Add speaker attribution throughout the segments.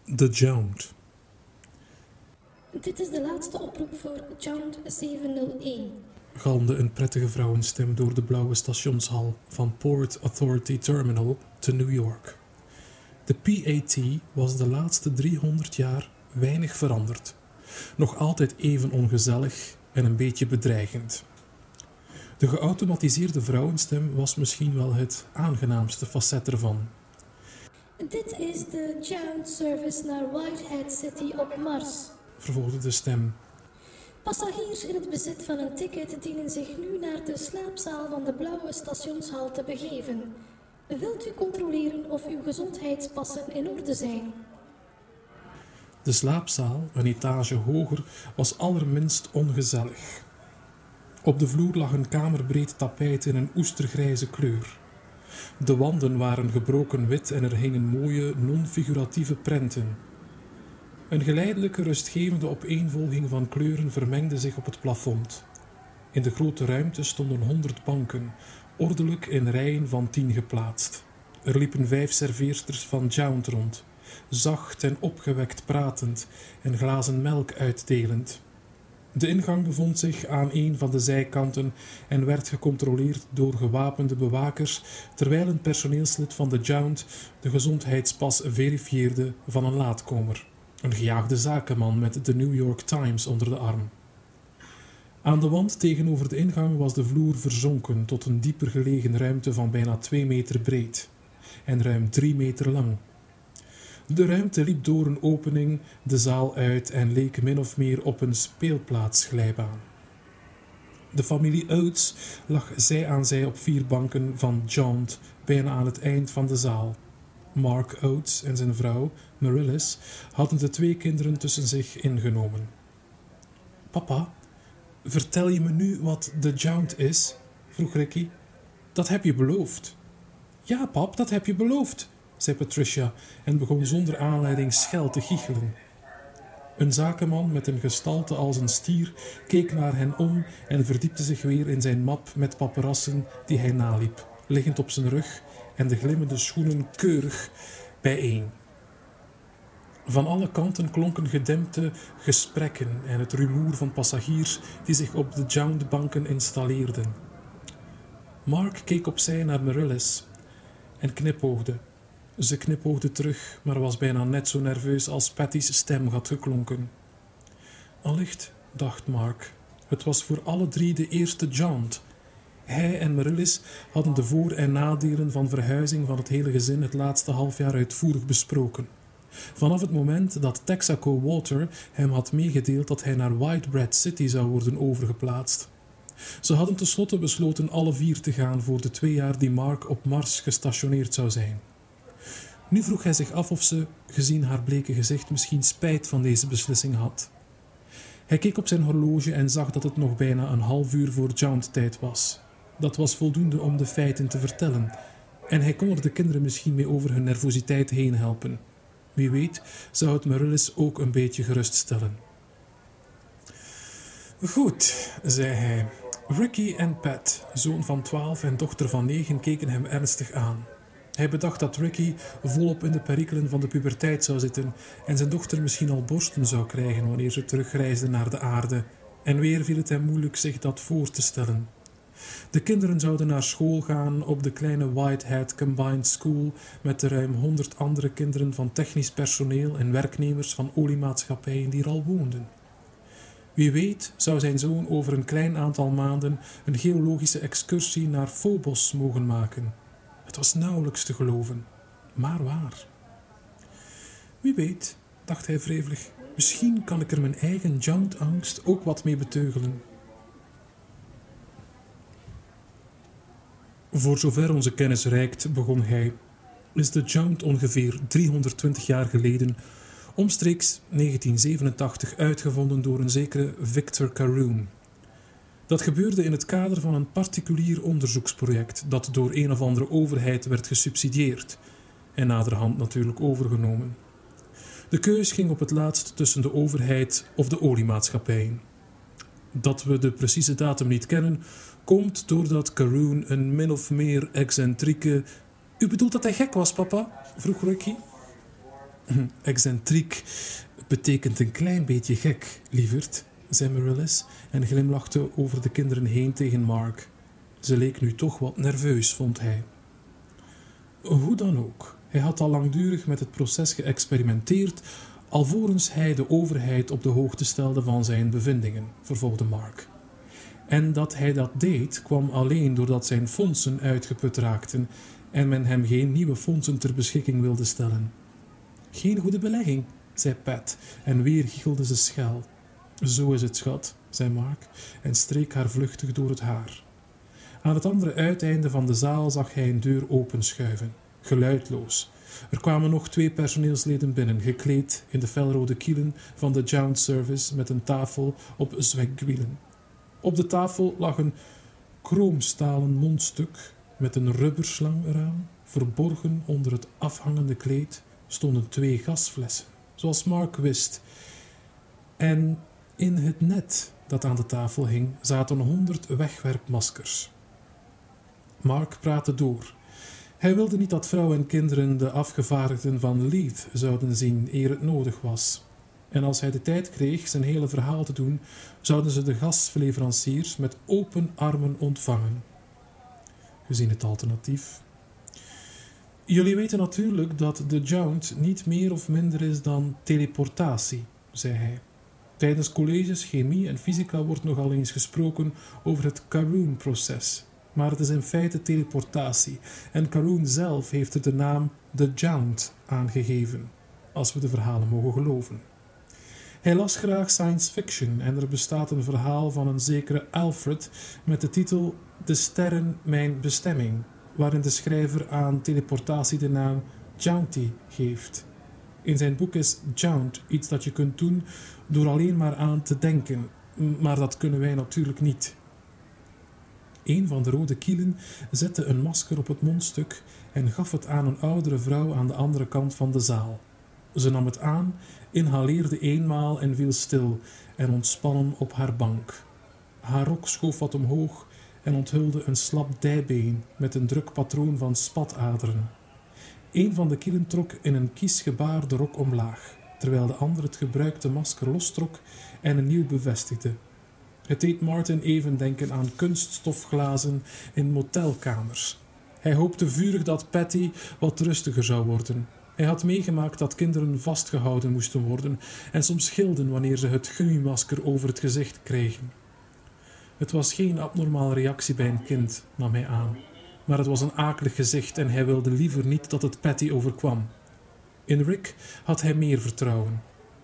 Speaker 1: The Jound.
Speaker 2: Dit is de laatste oproep voor Jound 701.
Speaker 1: Galmde een prettige vrouwenstem door de blauwe stationshal van Port Authority Terminal te New York. De PAT was de laatste 300 jaar weinig veranderd. Nog altijd even ongezellig en een beetje bedreigend. De geautomatiseerde vrouwenstem was misschien wel het aangenaamste facet ervan.
Speaker 2: Dit is de Jound service naar Whitehead City op Mars.
Speaker 1: Vervolgde de stem.
Speaker 2: Passagiers in het bezit van een ticket dienen zich nu naar de slaapzaal van de blauwe stationshal te begeven. Wilt u controleren of uw gezondheidspassen in orde zijn?
Speaker 1: De slaapzaal, een etage hoger, was allerminst ongezellig. Op de vloer lag een kamerbreed tapijt in een oestergrijze kleur. De wanden waren gebroken wit en er hingen mooie, non-figuratieve prenten. Een geleidelijke, rustgevende opeenvolging van kleuren vermengde zich op het plafond. In de grote ruimte stonden 100 banken, ordelijk in rijen van 10 geplaatst. Er liepen 5 serveersters van Jound rond, zacht en opgewekt pratend en glazen melk uitdelend. De ingang bevond zich aan een van de zijkanten en werd gecontroleerd door gewapende bewakers, terwijl een personeelslid van de Jound de gezondheidspas verifieerde van een laatkomer. Een gejaagde zakenman met de New York Times onder de arm. Aan de wand tegenover de ingang was de vloer verzonken tot een dieper gelegen ruimte van bijna 2 meter breed en ruim 3 meter lang. De ruimte liep door een opening de zaal uit en leek min of meer op een speelplaatsglijbaan. De familie Oates lag zij aan zij op 4 banken van Jound, bijna aan het eind van de zaal. Mark Oates en zijn vrouw, Marillis, hadden de 2 kinderen tussen zich ingenomen. Papa, vertel je me nu wat de Jound is? Vroeg Ricky. Dat heb je beloofd. Ja, pap, dat heb je beloofd, zei Patricia en begon zonder aanleiding schel te giechelen. Een zakenman met een gestalte als een stier keek naar hen om en verdiepte zich weer in zijn map met paperassen die hij naliep, liggend op zijn rug en de glimmende schoenen keurig bijeen. Van alle kanten klonken gedempte gesprekken en het rumoer van passagiers die zich op de Jound-banken installeerden. Mark keek opzij naar Marillis en knipoogde. Ze knipoogde terug, maar was bijna net zo nerveus als Patty's stem had geklonken. Allicht, dacht Mark, het was voor alle 3 de eerste Jound. Hij en Marillis hadden de voor- en nadelen van verhuizing van het hele gezin het laatste halfjaar uitvoerig besproken. Vanaf het moment dat Texaco Water hem had meegedeeld dat hij naar Whitebread City zou worden overgeplaatst. Ze hadden tenslotte besloten alle 4 te gaan voor de 2 jaar die Mark op Mars gestationeerd zou zijn. Nu vroeg hij zich af of ze, gezien haar bleke gezicht, misschien spijt van deze beslissing had. Hij keek op zijn horloge en zag dat het nog bijna een half uur voor Jound-tijd was. Dat was voldoende om de feiten te vertellen, en hij kon er de kinderen misschien mee over hun nervositeit heen helpen. Wie weet zou het Marillis ook een beetje geruststellen. Goed, zei hij. Ricky en Pat, zoon van 12 en dochter van 9, keken hem ernstig aan. Hij bedacht dat Ricky volop in de perikelen van de puberteit zou zitten en zijn dochter misschien al borsten zou krijgen wanneer ze terugreisde naar de aarde. En weer viel het hem moeilijk zich dat voor te stellen. De kinderen zouden naar school gaan op de kleine Whitehead Combined School met de ruim 100 andere kinderen van technisch personeel en werknemers van oliemaatschappijen die er al woonden. Wie weet zou zijn zoon over een klein aantal maanden een geologische excursie naar Phobos mogen maken. Het was nauwelijks te geloven, maar waar. Wie weet, dacht hij wrevelig, misschien kan ik er mijn eigen Jound-angst ook wat mee beteugelen. Voor zover onze kennis reikt, begon hij, is de Jound ongeveer 320 jaar geleden, omstreeks 1987, uitgevonden door een zekere Victor Carroon. Dat gebeurde in het kader van een particulier onderzoeksproject dat door een of andere overheid werd gesubsidieerd en naderhand natuurlijk overgenomen. De keus ging op het laatst tussen de overheid of de oliemaatschappijen. Dat we de precieze datum niet kennen, komt doordat Carroon een min of meer excentrieke... U bedoelt dat hij gek was, papa? Vroeg Ricky. Excentriek betekent een klein beetje gek, lieverd, zei Marillus en glimlachte over de kinderen heen tegen Mark. Ze leek nu toch wat nerveus, vond hij. Hoe dan ook, hij had al langdurig met het proces geëxperimenteerd, alvorens hij de overheid op de hoogte stelde van zijn bevindingen, vervolgde Mark. En dat hij dat deed, kwam alleen doordat zijn fondsen uitgeput raakten en men hem geen nieuwe fondsen ter beschikking wilde stellen. Geen goede belegging, zei Pat, en weer giechelde ze schel. Zo is het, schat, zei Mark en streek haar vluchtig door het haar. Aan het andere uiteinde van de zaal zag hij een deur openschuiven, geluidloos. Er kwamen nog 2 personeelsleden binnen, gekleed in de felrode kielen van de Jount Service met een tafel op zwegwielen. Op de tafel lag een kroomstalen mondstuk met een rubberslang eraan. Verborgen onder het afhangende kleed stonden 2 gasflessen, zoals Mark wist. En in het net dat aan de tafel hing zaten 100 wegwerpmaskers. Mark praatte door. Hij wilde niet dat vrouw en kinderen de afgevaardigden van Leith zouden zien eer het nodig was. En als hij de tijd kreeg zijn hele verhaal te doen, zouden ze de gasleveranciers met open armen ontvangen. Gezien het alternatief. Jullie weten natuurlijk dat de Jount niet meer of minder is dan teleportatie, zei hij. Tijdens colleges chemie en fysica wordt nogal eens gesproken over het Carroon-proces. Maar het is in feite teleportatie. En Carroon zelf heeft er de naam The Jount aangegeven, als we de verhalen mogen geloven. Hij las graag science fiction en er bestaat een verhaal van een zekere Alfred met de titel De sterren mijn bestemming, waarin de schrijver aan teleportatie de naam Jounty geeft. In zijn boek is Jount iets dat je kunt doen door alleen maar aan te denken, maar dat kunnen wij natuurlijk niet. Een van de rode kielen zette een masker op het mondstuk en gaf het aan een oudere vrouw aan de andere kant van de zaal. Ze nam het aan, inhaleerde eenmaal en viel stil en ontspannen op haar bank. Haar rok schoof wat omhoog en onthulde een slap dijbeen met een druk patroon van spataderen. Een van de kielen trok in een kies gebaar de rok omlaag, terwijl de ander het gebruikte masker lostrok en een nieuw bevestigde. Het deed Martin even denken aan kunststofglazen in motelkamers. Hij hoopte vurig dat Patty wat rustiger zou worden. Hij had meegemaakt dat kinderen vastgehouden moesten worden en soms gilden wanneer ze het gummimasker over het gezicht kregen. Het was geen abnormale reactie bij een kind, nam hij aan, maar het was een akelig gezicht en hij wilde liever niet dat het Patty overkwam. In Rick had hij meer vertrouwen.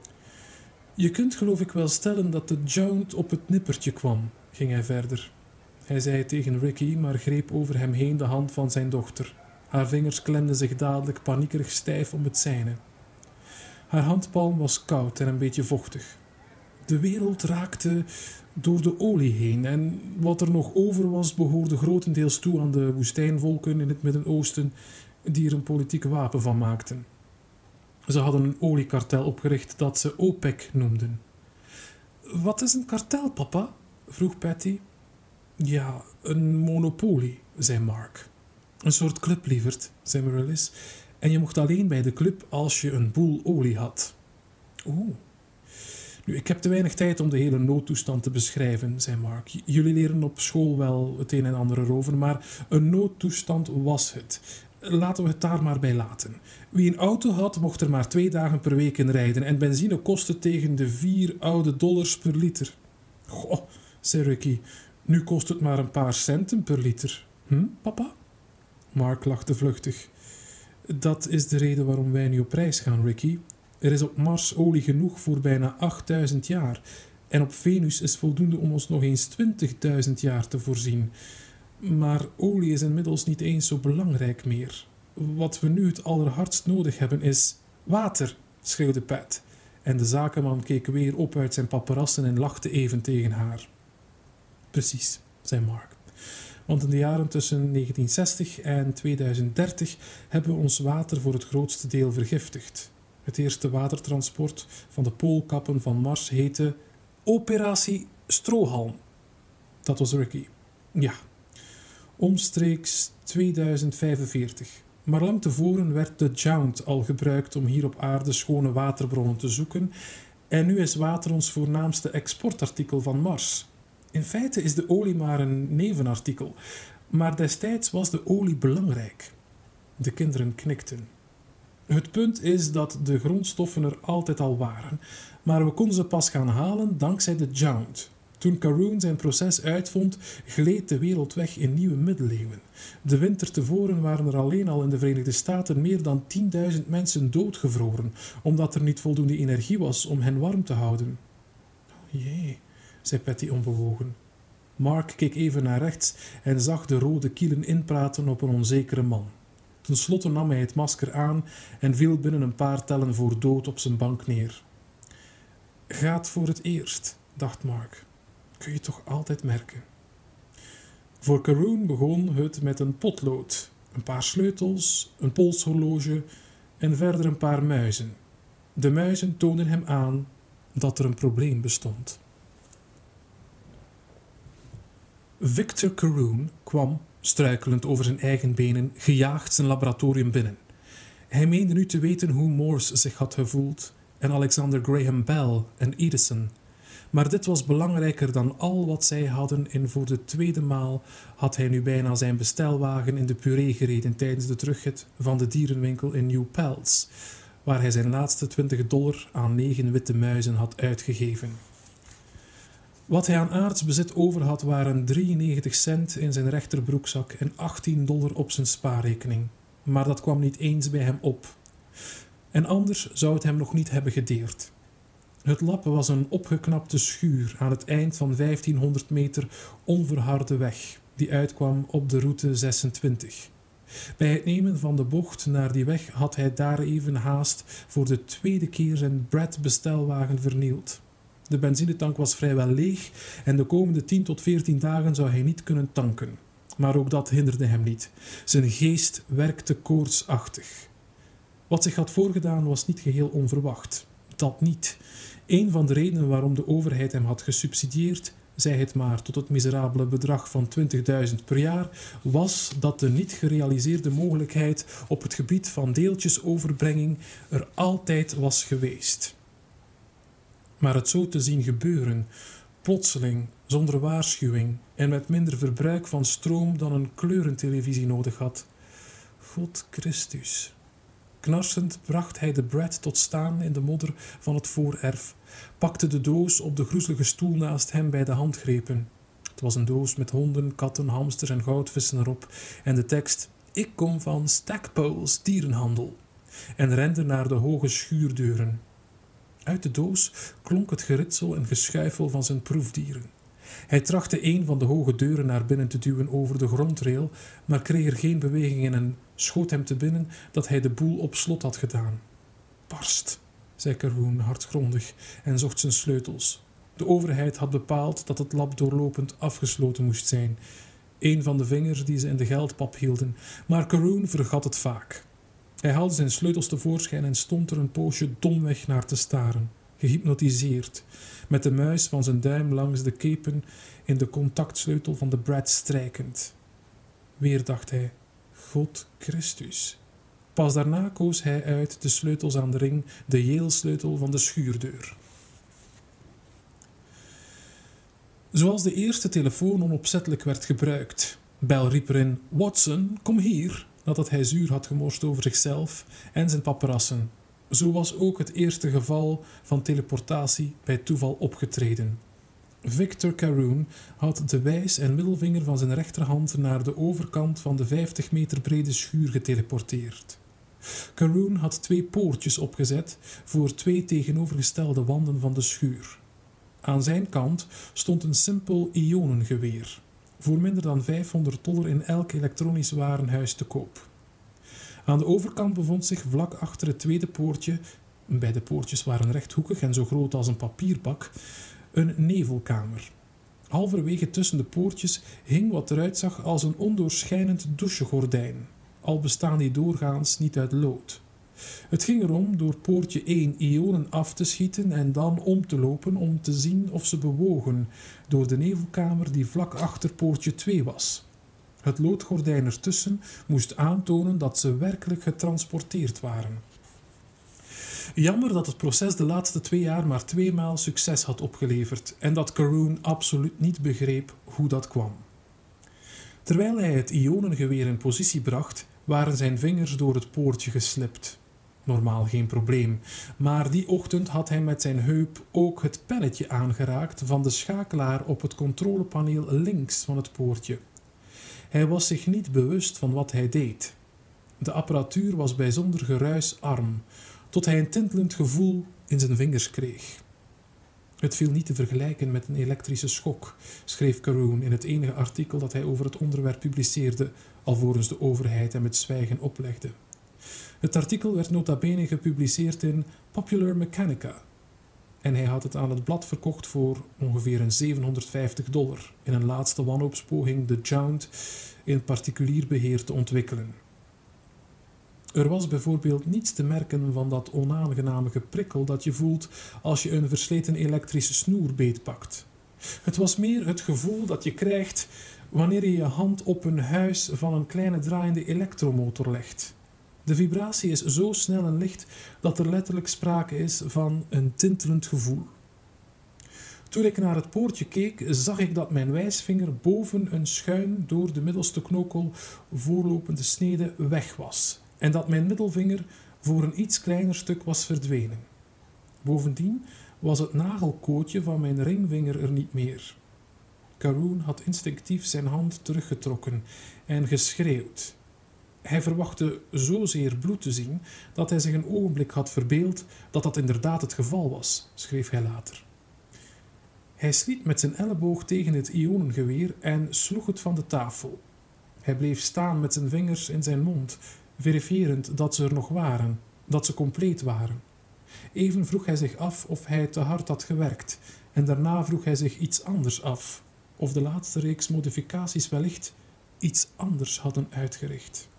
Speaker 1: Je kunt geloof ik wel stellen dat de Jount op het nippertje kwam, ging hij verder. Hij zei het tegen Ricky, maar greep over hem heen de hand van zijn dochter. Haar vingers klemden zich dadelijk paniekerig stijf om het zijne. Haar handpalm was koud en een beetje vochtig. De wereld raakte door de olie heen en wat er nog over was behoorde grotendeels toe aan de woestijnvolken in het Midden-Oosten die er een politiek wapen van maakten. Ze hadden een oliekartel opgericht dat ze OPEC noemden. Wat is een kartel, papa? Vroeg Patty. Ja, een monopolie, zei Mark. Een soort club, lieverd, zei Marillus. En je mocht alleen bij de club als je een boel olie had. Oeh. Nu, ik heb te weinig tijd om de hele noodtoestand te beschrijven, zei Mark. Jullie leren op school wel het een en ander erover, maar een noodtoestand was het. Laten we het daar maar bij laten. Wie een auto had, mocht er maar 2 dagen per week in rijden en benzine kostte tegen de $4 per liter. Goh, zei Ricky, nu kost het maar een paar centen per liter. Papa? Mark lachte vluchtig. Dat is de reden waarom wij nu op reis gaan, Ricky. Er is op Mars olie genoeg voor bijna 8000 jaar. En op Venus is voldoende om ons nog eens 20.000 jaar te voorzien. Maar olie is inmiddels niet eens zo belangrijk meer. Wat we nu het allerhardst nodig hebben is water, schreeuwde Pat. En de zakenman keek weer op uit zijn paparassen en lachte even tegen haar. Precies, zei Mark. Want in de jaren tussen 1960 en 2030 hebben we ons water voor het grootste deel vergiftigd. Het eerste watertransport van de poolkappen van Mars heette Operatie Strohalm. Dat was Ricky. Ja, omstreeks 2045. maar lang tevoren werd de Jount al gebruikt om hier op aarde schone waterbronnen te zoeken en nu is water ons voornaamste exportartikel van Mars. In feite is de olie maar een nevenartikel, maar destijds was de olie belangrijk. De kinderen knikten. Het punt is dat de grondstoffen er altijd al waren, maar we konden ze pas gaan halen dankzij de Jount. Toen Carroon zijn proces uitvond, gleed de wereld weg in nieuwe middeleeuwen. De winter tevoren waren er alleen al in de Verenigde Staten meer dan 10.000 mensen doodgevroren, omdat er niet voldoende energie was om hen warm te houden. Oh jee, zei Patty onbewogen. Mark keek even naar rechts en zag de rode kielen inpraten op een onzekere man. Ten slotte nam hij het masker aan en viel binnen een paar tellen voor dood op zijn bank neer. Gaat voor het eerst, dacht Mark. Kun je toch altijd merken. Voor Carroon begon het met een potlood, een paar sleutels, een polshorloge en verder een paar muizen. De muizen toonden hem aan dat er een probleem bestond. Victor Carroon kwam, struikelend over zijn eigen benen, gejaagd zijn laboratorium binnen. Hij meende nu te weten hoe Morse zich had gevoeld en Alexander Graham Bell en Edison. Maar dit was belangrijker dan al wat zij hadden en voor de tweede maal had hij nu bijna zijn bestelwagen in de puree gereden tijdens de terugrit van de dierenwinkel in New Paltz, waar hij zijn laatste $20 aan 9 witte muizen had uitgegeven. Wat hij aan aardsbezit over had waren 93 cent in zijn rechterbroekzak en $18 op zijn spaarrekening. Maar dat kwam niet eens bij hem op. En anders zou het hem nog niet hebben gedeerd. Het lab was een opgeknapte schuur aan het eind van 1500 meter onverharde weg, die uitkwam op de route 26. Bij het nemen van de bocht naar die weg had hij daar even haast voor de tweede keer zijn Brad-bestelwagen vernield. De benzinetank was vrijwel leeg en de komende 10 tot 14 dagen zou hij niet kunnen tanken. Maar ook dat hinderde hem niet. Zijn geest werkte koortsachtig. Wat zich had voorgedaan was niet geheel onverwacht. Dat niet. Een van de redenen waarom de overheid hem had gesubsidieerd, zij het maar tot het miserabele bedrag van 20.000 per jaar, was dat de niet gerealiseerde mogelijkheid op het gebied van deeltjesoverbrenging er altijd was geweest. Maar het zo te zien gebeuren, plotseling, zonder waarschuwing en met minder verbruik van stroom dan een kleurentelevisie nodig had. God Christus. Knarsend bracht hij de Brad tot staan in de modder van het voorerf, pakte de doos op de groezelige stoel naast hem bij de handgrepen. Het was een doos met honden, katten, hamsters en goudvissen erop en de tekst "Ik kom van Stackpole's dierenhandel" en rende naar de hoge schuurdeuren. Uit de doos klonk het geritsel en geschuifel van zijn proefdieren. Hij trachtte een van de hoge deuren naar binnen te duwen over de grondrail, maar kreeg er geen beweging in en schoot hem te binnen dat hij de boel op slot had gedaan. Barst, zei Carroon hartgrondig en zocht zijn sleutels. De overheid had bepaald dat het lab doorlopend afgesloten moest zijn. Een van de vingers die ze in de geldpap hielden, maar Carroon vergat het vaak. Hij haalde zijn sleutels tevoorschijn en stond er een poosje domweg naar te staren, gehypnotiseerd, met de muis van zijn duim langs de kepen in de contactsleutel van de Brad strijkend. Weer dacht hij, God Christus. Pas daarna koos hij uit de sleutels aan de ring, de Yale-sleutel van de schuurdeur. Zoals de eerste telefoon onopzettelijk werd gebruikt. Bell riep erin, Watson, kom hier, nadat hij zuur had gemorst over zichzelf en zijn paparassen. Zo was ook het eerste geval van teleportatie bij toeval opgetreden. Victor Carroon had de wijs- en middelvinger van zijn rechterhand naar de overkant van de 50 meter brede schuur geteleporteerd. Carroon had 2 poortjes opgezet voor 2 tegenovergestelde wanden van de schuur. Aan zijn kant stond een simpel ionengeweer, voor minder dan $500 in elk elektronisch warenhuis te koop. Aan de overkant bevond zich vlak achter het tweede poortje, beide poortjes waren rechthoekig en zo groot als een papierbak, een nevelkamer. Halverwege tussen de poortjes hing wat eruit zag als een ondoorschijnend douchegordijn, al bestaan die doorgaans niet uit lood. Het ging erom door poortje 1 ionen af te schieten en dan om te lopen om te zien of ze bewogen door de nevelkamer die vlak achter poortje 2 was. Het loodgordijn ertussen moest aantonen dat ze werkelijk getransporteerd waren. Jammer dat het proces de laatste 2 jaar maar 2 maal succes had opgeleverd en dat Caroon absoluut niet begreep hoe dat kwam. Terwijl hij het ionengeweer in positie bracht, waren zijn vingers door het poortje geslipt. Normaal geen probleem, maar die ochtend had hij met zijn heup ook het pennetje aangeraakt van de schakelaar op het controlepaneel links van het poortje. Hij was zich niet bewust van wat hij deed. De apparatuur was bijzonder geruisarm, tot hij een tintelend gevoel in zijn vingers kreeg. Het viel niet te vergelijken met een elektrische schok, schreef Caroon in het enige artikel dat hij over het onderwerp publiceerde, alvorens de overheid hem het zwijgen oplegde. Het artikel werd nota bene gepubliceerd in Popular Mechanica en hij had het aan het blad verkocht voor ongeveer $750 in een laatste wanhoopspoging de Jount in particulier beheer te ontwikkelen. Er was bijvoorbeeld niets te merken van dat onaangename geprikkel dat je voelt als je een versleten elektrische snoer beetpakt. Het was meer het gevoel dat je krijgt wanneer je je hand op een huis van een kleine draaiende elektromotor legt. De vibratie is zo snel en licht dat er letterlijk sprake is van een tintelend gevoel. Toen ik naar het poortje keek, zag ik dat mijn wijsvinger boven een schuin door de middelste knokel voorlopende snede weg was en dat mijn middelvinger voor een iets kleiner stuk was verdwenen. Bovendien was het nagelkootje van mijn ringvinger er niet meer. Caroon had instinctief zijn hand teruggetrokken en geschreeuwd. Hij verwachtte zozeer bloed te zien dat hij zich een ogenblik had verbeeld dat dat inderdaad het geval was, schreef hij later. Hij sliet met zijn elleboog tegen het ionengeweer en sloeg het van de tafel. Hij bleef staan met zijn vingers in zijn mond, verifierend dat ze er nog waren, dat ze compleet waren. Even vroeg hij zich af of hij te hard had gewerkt en daarna vroeg hij zich iets anders af, of de laatste reeks modificaties wellicht iets anders hadden uitgericht.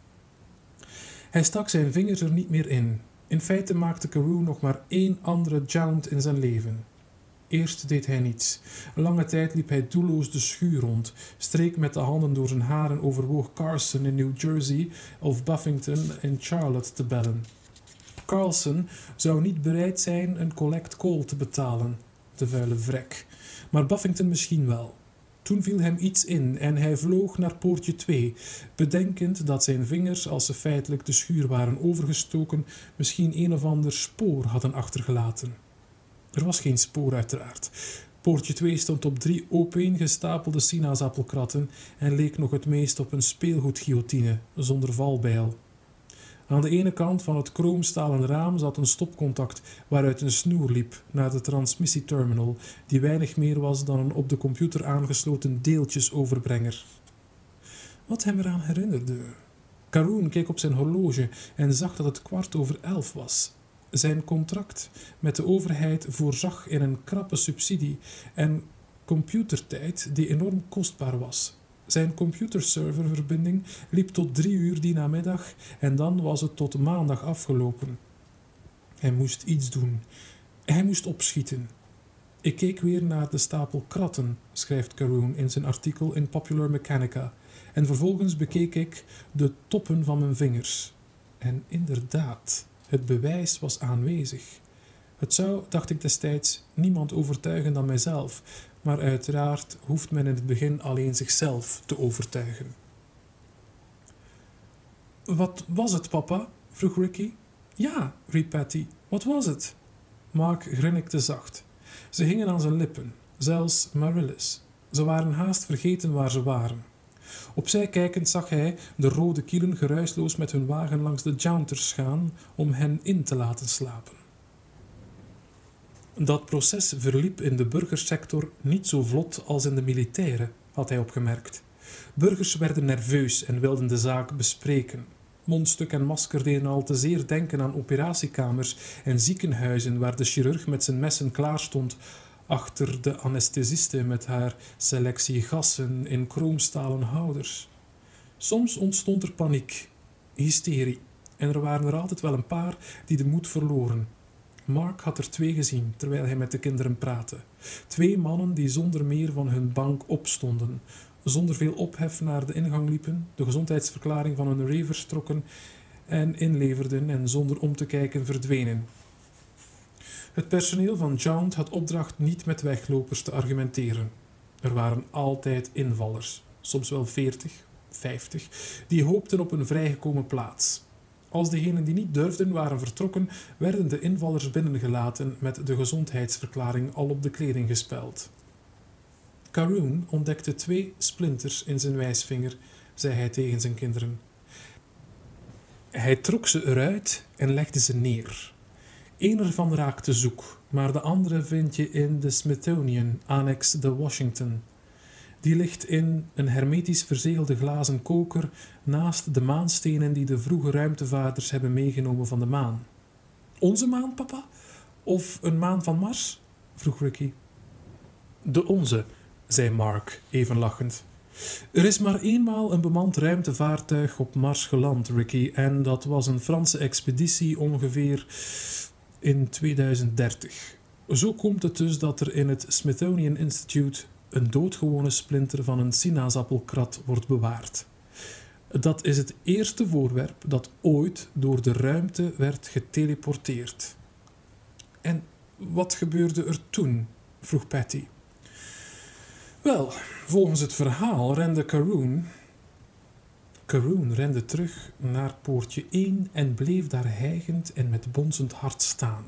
Speaker 1: Hij stak zijn vingers er niet meer in. In feite maakte Caroon nog maar 1 andere Jount in zijn leven. Eerst deed hij niets. Een lange tijd liep hij doelloos de schuur rond, streek met de handen door zijn haar en overwoog Carson in New Jersey of Buffington in Charlotte te bellen. Carlson zou niet bereid zijn een collect call te betalen, de vuile vrek, maar Buffington misschien wel. Toen viel hem iets in en hij vloog naar poortje 2, bedenkend dat zijn vingers, als ze feitelijk de schuur waren overgestoken, misschien een of ander spoor hadden achtergelaten. Er was geen spoor uiteraard. Poortje 2 stond op 3 opeengestapelde sinaasappelkratten en leek nog het meest op een speelgoedguillotine zonder valbijl. Aan de ene kant van het kroomstalen raam zat een stopcontact waaruit een snoer liep naar de transmissieterminal, die weinig meer was dan een op de computer aangesloten deeltjesoverbrenger. Wat hem eraan herinnerde. Caroon keek op zijn horloge en zag dat het 11:15 was. Zijn contract met de overheid voorzag in een krappe subsidie en computertijd die enorm kostbaar was. Zijn computerserververbinding liep tot 3 uur die namiddag en dan was het tot maandag afgelopen. Hij moest iets doen. Hij moest opschieten. Ik keek weer naar de stapel kratten, schrijft Caroon in zijn artikel in Popular Mechanica, en vervolgens bekeek ik de toppen van mijn vingers. En inderdaad, het bewijs was aanwezig. Het zou, dacht ik destijds, niemand overtuigen dan mijzelf, maar uiteraard hoeft men in het begin alleen zichzelf te overtuigen. Wat was het, papa? Vroeg Ricky. Ja, riep Patty, wat was het? Mark grinnikte zacht. Ze hingen aan zijn lippen, zelfs Marillis. Ze waren haast vergeten waar ze waren. Opzij kijkend zag hij de rode kielen geruisloos met hun wagen langs de Jounters gaan om hen in te laten slapen. Dat proces verliep in de burgersector niet zo vlot als in de militaire, had hij opgemerkt. Burgers werden nerveus en wilden de zaak bespreken. Mondstuk en masker deden al te zeer denken aan operatiekamers en ziekenhuizen waar de chirurg met zijn messen klaar stond achter de anesthesiste met haar selectie gassen in kroomstalen houders. Soms ontstond er paniek, hysterie, en er waren er altijd wel een paar die de moed verloren. Mark had er 2 gezien terwijl hij met de kinderen praatte. 2 mannen die zonder meer van hun bank opstonden, zonder veel ophef naar de ingang liepen, de gezondheidsverklaring van hun ravers trokken en inleverden en zonder om te kijken verdwenen. Het personeel van Jount had opdracht niet met weglopers te argumenteren. Er waren altijd invallers, soms wel 40, 50, die hoopten op een vrijgekomen plaats. Als degenen die niet durfden waren vertrokken, werden de invallers binnengelaten met de gezondheidsverklaring al op de kleding gespeld. Caroon ontdekte 2 splinters in zijn wijsvinger, zei hij tegen zijn kinderen. Hij trok ze eruit en legde ze neer. Eén ervan raakte zoek, maar de andere vind je in de Smithsonian, annex de Washington. Die ligt in een hermetisch verzegelde glazen koker naast de maanstenen die de vroege ruimtevaarders hebben meegenomen van de maan. Onze maan, papa? Of een maan van Mars? Vroeg Ricky. De onze, zei Mark, even lachend. Er is maar eenmaal een bemand ruimtevaartuig op Mars geland, Ricky, en dat was een Franse expeditie ongeveer in 2030. Zo komt het dus dat er in het Smithsonian Institute een doodgewone splinter van een sinaasappelkrat wordt bewaard. Dat is het eerste voorwerp dat ooit door de ruimte werd geteleporteerd. En wat gebeurde er toen? Vroeg Patty. Wel, volgens het verhaal rende Caroon rende terug naar poortje 1 en bleef daar hijgend en met bonzend hart staan.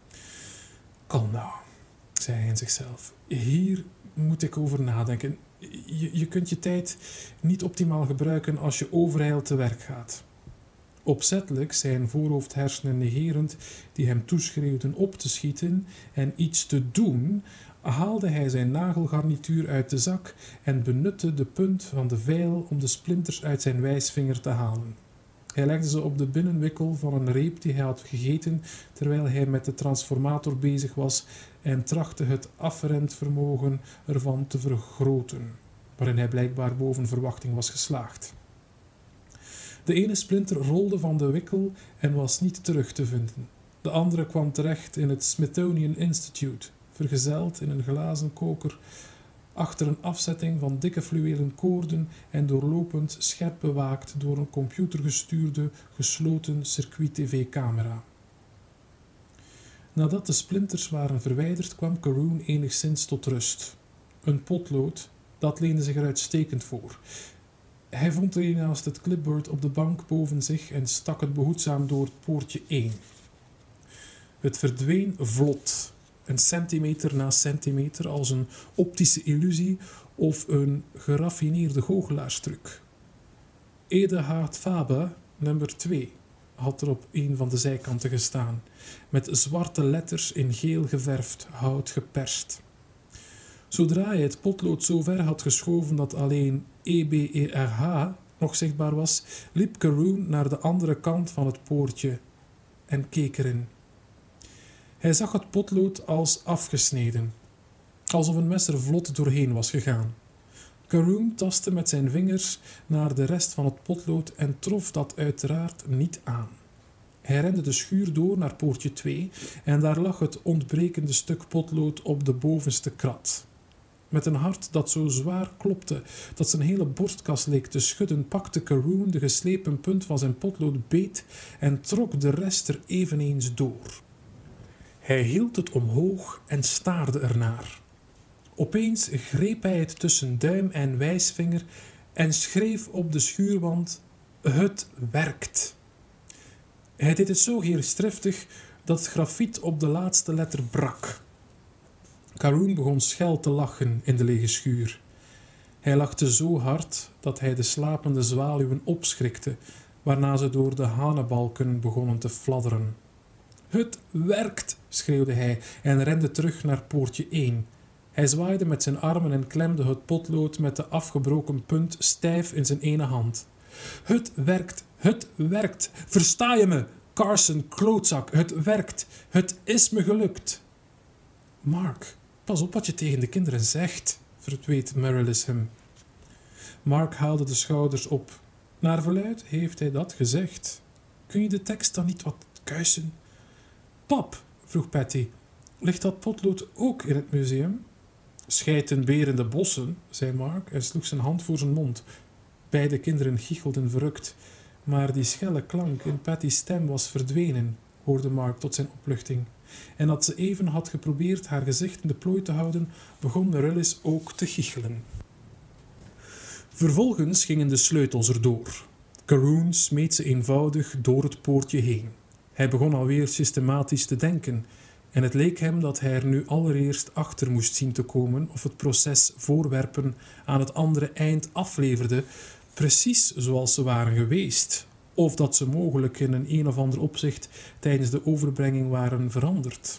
Speaker 1: Kalm nou, zei hij in zichzelf. Hier moet ik over nadenken. Je kunt je tijd niet optimaal gebruiken als je overijld te werk gaat. Opzettelijk zijn voorhoofdhersenen negerend die hem toeschreeuwden op te schieten en iets te doen, haalde hij zijn nagelgarnituur uit de zak en benutte de punt van de vijl om de splinters uit zijn wijsvinger te halen. Hij legde ze op de binnenwikkel van een reep die hij had gegeten terwijl hij met de transformator bezig was en trachtte het afferentvermogen ervan te vergroten, waarin hij blijkbaar boven verwachting was geslaagd. De ene splinter rolde van de wikkel en was niet terug te vinden. De andere kwam terecht in het Smithsonian Institute, vergezeld in een glazen koker, achter een afzetting van dikke fluwelen koorden en doorlopend scherp bewaakt door een computergestuurde, gesloten circuit-tv-camera. Nadat de splinters waren verwijderd, kwam Caroon enigszins tot rust. Een potlood, dat leende zich er uitstekend voor. Hij vond er een naast het clipboard op de bank boven zich en stak het behoedzaam door poortje 1. Het verdween vlot, een centimeter na centimeter, als een optische illusie of een geraffineerde goochelaarstruc. Edehaard Faber, nummer 2, had er op een van de zijkanten gestaan, met zwarte letters in geel geverfd hout geperst. Zodra hij het potlood zo ver had geschoven dat alleen EBERH nog zichtbaar was, liep Caroon naar de andere kant van het poortje en keek erin. Hij zag het potlood als afgesneden, alsof een mes er vlot doorheen was gegaan. Caroon tastte met zijn vingers naar de rest van het potlood en trof dat uiteraard niet aan. Hij rende de schuur door naar poortje 2 en daar lag het ontbrekende stuk potlood op de bovenste krat. Met een hart dat zo zwaar klopte dat zijn hele borstkas leek te schudden, pakte Caroon de geslepen punt van zijn potlood beet en trok de rest er eveneens door. Hij hield het omhoog en staarde ernaar. Opeens greep hij het tussen duim en wijsvinger en schreef op de schuurwand: "Het werkt." Hij deed het zo geestdriftig dat het grafiet op de laatste letter brak. Caroon begon schel te lachen in de lege schuur. Hij lachte zo hard dat hij de slapende zwaluwen opschrikte, waarna ze door de hanebalken begonnen te fladderen. "Het werkt!" schreeuwde hij en rende terug naar poortje 1. Hij zwaaide met zijn armen en klemde het potlood met de afgebroken punt stijf in zijn ene hand. "Het werkt! Het werkt! Versta je me? Carson, klootzak, het werkt! Het is me gelukt!" "Mark, pas op wat je tegen de kinderen zegt," verweet Marilis hem. Mark haalde de schouders op. "Naar verluidt heeft hij dat gezegd. Kun je de tekst dan niet wat kuisen?" "Pap," vroeg Patty, "ligt dat potlood ook in het museum?" Scheiten berende bossen, zei Mark en sloeg zijn hand voor zijn mond. Beide kinderen gichelden verrukt, maar die schelle klank in Patty's stem was verdwenen, hoorde Mark tot zijn opluchting. En dat ze even had geprobeerd haar gezicht in de plooi te houden, begon Merrillis ook te giechelen. Vervolgens gingen de sleutels erdoor. Caroon smeet ze eenvoudig door het poortje heen. Hij begon alweer systematisch te denken en het leek hem dat hij er nu allereerst achter moest zien te komen of het proces voorwerpen aan het andere eind afleverde, precies zoals ze waren geweest, of dat ze mogelijk in een of ander opzicht tijdens de overbrenging waren veranderd.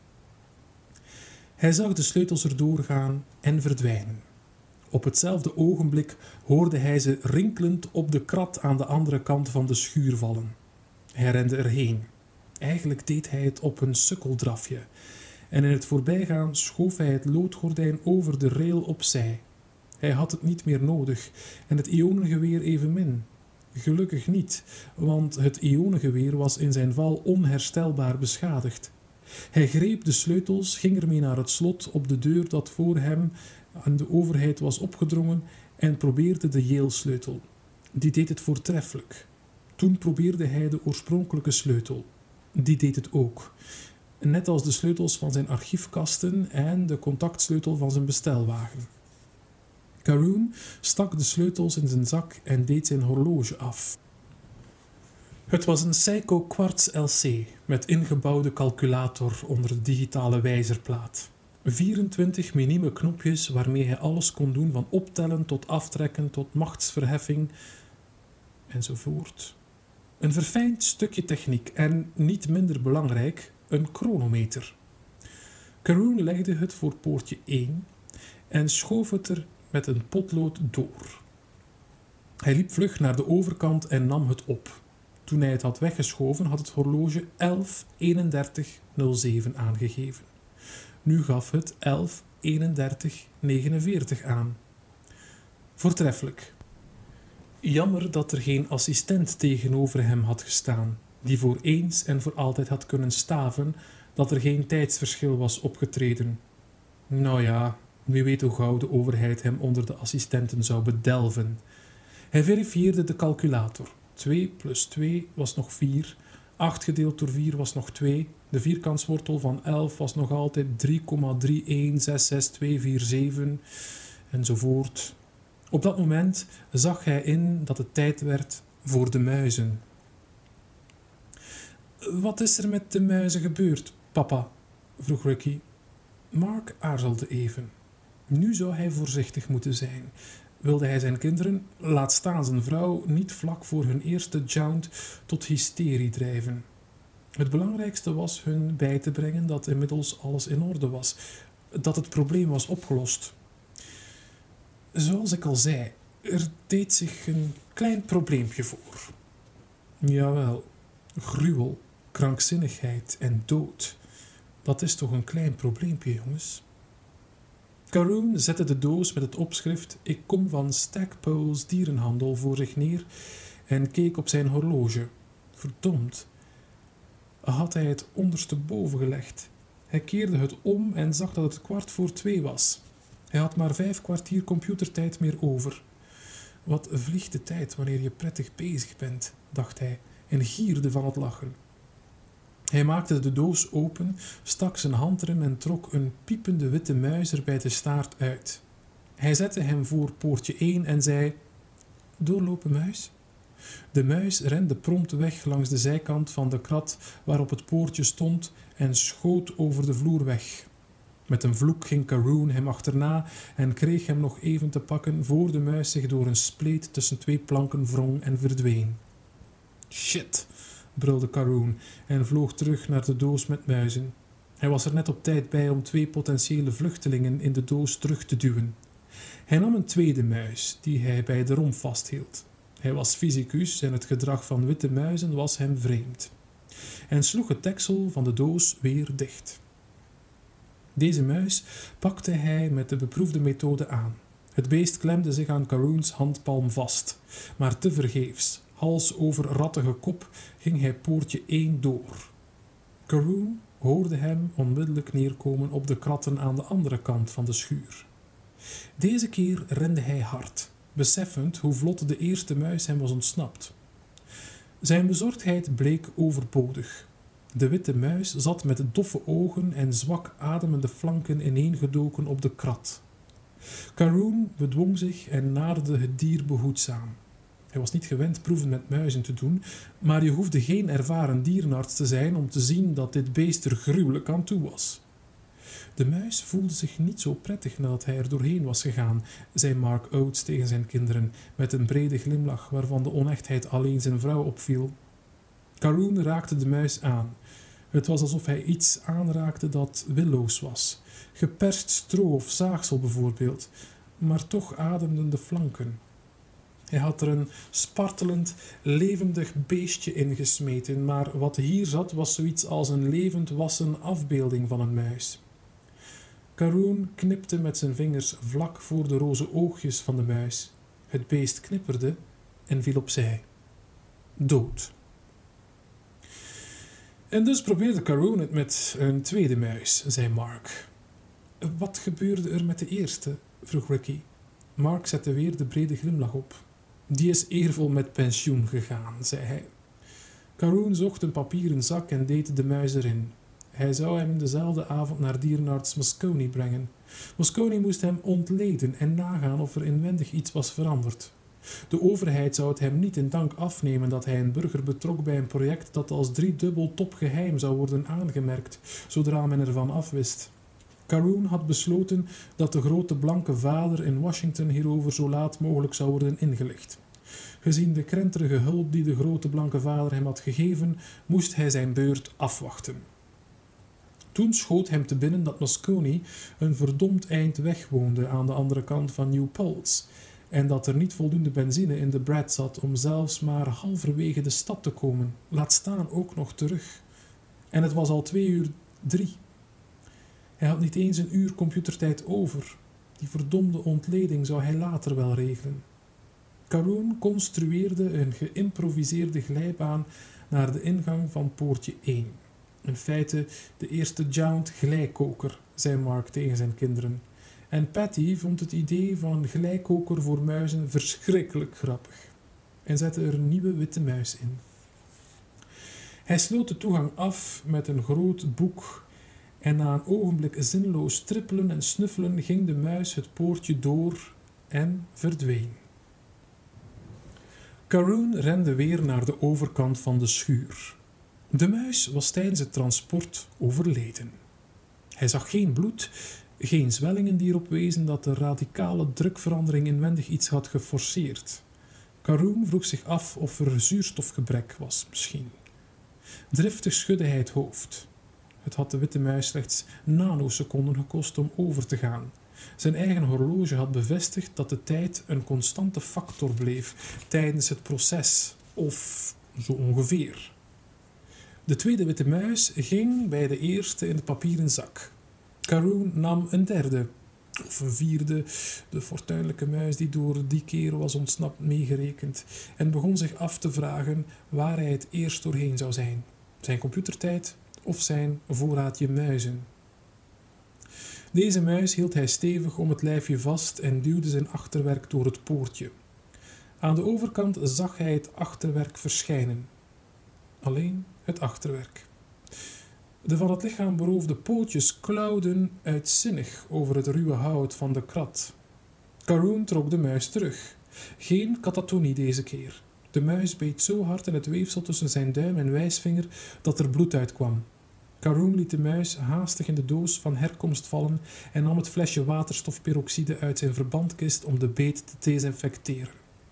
Speaker 1: Hij zag de sleutels erdoor gaan en verdwijnen. Op hetzelfde ogenblik hoorde hij ze rinkelend op de krat aan de andere kant van de schuur vallen. Hij rende erheen. Eigenlijk deed hij het op een sukkeldrafje. En in het voorbijgaan schoof hij het loodgordijn over de rail opzij. Hij had het niet meer nodig en het ionengeweer evenmin. Gelukkig niet, want het ionengeweer was in zijn val onherstelbaar beschadigd. Hij greep de sleutels, ging ermee naar het slot op de deur dat voor hem aan de overheid was opgedrongen en probeerde de Yale-sleutel. Die deed het voortreffelijk. Toen probeerde hij de oorspronkelijke sleutel. Die deed het ook. Net als de sleutels van zijn archiefkasten en de contactsleutel van zijn bestelwagen. Caroon stak de sleutels in zijn zak en deed zijn horloge af. Het was een Seiko Quartz LC met ingebouwde calculator onder de digitale wijzerplaat. 24 minieme knopjes waarmee hij alles kon doen van optellen tot aftrekken tot machtsverheffing enzovoort. Een verfijnd stukje techniek en, niet minder belangrijk, een chronometer. Caroon legde het voor poortje 1 en schoof het er met een potlood door. Hij liep vlug naar de overkant en nam het op. Toen hij het had weggeschoven, had het horloge 11:31:07 aangegeven. Nu gaf het 11:31:49 aan. Voortreffelijk. Jammer dat er geen assistent tegenover hem had gestaan, die voor eens en voor altijd had kunnen staven dat er geen tijdsverschil was opgetreden. Nou ja, wie weet hoe gauw de overheid hem onder de assistenten zou bedelven. Hij verifieerde de calculator. 2 + 2 was nog 4. 8 gedeeld door 4 was nog 2. De vierkantswortel van 11 was nog altijd 3,3166247 enzovoort. Op dat moment zag hij in dat het tijd werd voor de muizen. Wat is er met de muizen gebeurd, papa? Vroeg Ricky. Mark aarzelde even. Nu zou hij voorzichtig moeten zijn. Wilde hij zijn kinderen, laat staan zijn vrouw, niet vlak voor hun eerste jaunt tot hysterie drijven. Het belangrijkste was hun bij te brengen dat inmiddels alles in orde was, dat het probleem was opgelost. Zoals ik al zei, er deed zich een klein probleempje voor. Jawel, gruwel, krankzinnigheid en dood. Dat is toch een klein probleempje, jongens? Caroon zette de doos met het opschrift "Ik kom van Stackpole's dierenhandel" voor zich neer en keek op zijn horloge. Verdomd. Had hij het ondersteboven gelegd. Hij keerde het om en zag dat het 2:15 was. Hij had maar 5 kwartier computertijd meer over. Wat vliegt de tijd wanneer je prettig bezig bent, dacht hij en gierde van het lachen. Hij maakte de doos open, stak zijn hand erin en trok een piepende witte muis er bij de staart uit. Hij zette hem voor poortje 1 en zei: "Doorlopen, muis." De muis rende prompt weg langs de zijkant van de krat waarop het poortje stond en schoot over de vloer weg. Met een vloek ging Caroon hem achterna en kreeg hem nog even te pakken voor de muis zich door een spleet tussen 2 planken wrong en verdween. "Shit!" brulde Caroon en vloog terug naar de doos met muizen. Hij was er net op tijd bij om 2 potentiële vluchtelingen in de doos terug te duwen. Hij nam een tweede muis, die hij bij de romp vasthield. Hij was fysicus en het gedrag van witte muizen was hem vreemd. En sloeg het deksel van de doos weer dicht. Deze muis pakte hij met de beproefde methode aan. Het beest klemde zich aan Caroons handpalm vast, maar tevergeefs. Hals over rattige kop ging hij poortje 1 door. Caroon hoorde hem onmiddellijk neerkomen op de kratten aan de andere kant van de schuur. Deze keer rende hij hard, beseffend hoe vlot de eerste muis hem was ontsnapt. Zijn bezorgdheid bleek overbodig. De witte muis zat met doffe ogen en zwak ademende flanken ineengedoken op de krat. Caroon bedwong zich en naderde het dier behoedzaam. Hij was niet gewend proeven met muizen te doen, maar je hoefde geen ervaren dierenarts te zijn om te zien dat dit beest er gruwelijk aan toe was. De muis voelde zich niet zo prettig nadat hij er doorheen was gegaan, zei Mark Oates tegen zijn kinderen, met een brede glimlach waarvan de onechtheid alleen zijn vrouw opviel. Caroon raakte de muis aan. Het was alsof hij iets aanraakte dat willoos was. Geperst stro of zaagsel bijvoorbeeld, maar toch ademden de flanken. Hij had er een spartelend, levendig beestje in gesmeten, maar wat hier zat was zoiets als een levend wassen afbeelding van een muis. Caroon knipte met zijn vingers vlak voor de roze oogjes van de muis. Het beest knipperde en viel opzij. Dood. En dus probeerde Caroon het met een tweede muis, zei Mark. Wat gebeurde er met de eerste? Vroeg Ricky. Mark zette weer de brede glimlach op. Die is eervol met pensioen gegaan, zei hij. Caroon zocht een papieren zak en deed de muis erin. Hij zou hem dezelfde avond naar dierenarts Moscone brengen. Moscone moest hem ontleden en nagaan of er inwendig iets was veranderd. De overheid zou het hem niet in dank afnemen dat hij een burger betrok bij een project dat als driedubbel topgeheim zou worden aangemerkt, zodra men ervan afwist. Caroon had besloten dat de grote blanke vader in Washington hierover zo laat mogelijk zou worden ingelicht. Gezien de krenterige hulp die de grote blanke vader hem had gegeven, moest hij zijn beurt afwachten. Toen schoot hem te binnen dat Moscone een verdomd eind weg woonde aan de andere kant van New Paltz en dat er niet voldoende benzine in de Brad zat om zelfs maar halverwege de stad te komen, laat staan ook nog terug. En het was al 2:03. Hij had niet eens een uur computertijd over. Die verdomde ontleding zou hij later wel regelen. Caroon construeerde een geïmproviseerde glijbaan naar de ingang van poortje 1. In feite de eerste Jount glijkoker, zei Mark tegen zijn kinderen. En Patty vond het idee van een glijkoker voor muizen verschrikkelijk grappig. En zette er een nieuwe witte muis in. Hij sloot de toegang af met een groot boek en na een ogenblik zinloos trippelen en snuffelen ging de muis het poortje door en verdween. Caroon rende weer naar de overkant van de schuur. De muis was tijdens het transport overleden. Hij zag geen bloed, geen zwellingen die erop wezen dat de radicale drukverandering inwendig iets had geforceerd. Caroon vroeg zich af of er zuurstofgebrek was, misschien. Driftig schudde hij het hoofd. Het had de witte muis slechts nanoseconden gekost om over te gaan. Zijn eigen horloge had bevestigd dat de tijd een constante factor bleef tijdens het proces, of zo ongeveer. De tweede witte muis ging bij de eerste in de papieren zak. Caroon nam een derde, of een vierde, de fortuinlijke muis die door die keer was ontsnapt meegerekend, en begon zich af te vragen waar hij het eerst doorheen zou zijn. Zijn computertijd of zijn voorraadje muizen. Deze muis hield hij stevig om het lijfje vast en duwde zijn achterwerk door het poortje. Aan de overkant zag hij het achterwerk verschijnen. Alleen het achterwerk. De van het lichaam beroofde pootjes klauwden uitzinnig over het ruwe hout van de krat. Caroon trok de muis terug. Geen katatonie deze keer. De muis beet zo hard in het weefsel tussen zijn duim en wijsvinger dat er bloed uitkwam. Caroon liet de muis haastig in de doos van herkomst vallen en nam het flesje waterstofperoxide uit zijn verbandkist om de beet te desinfecteren.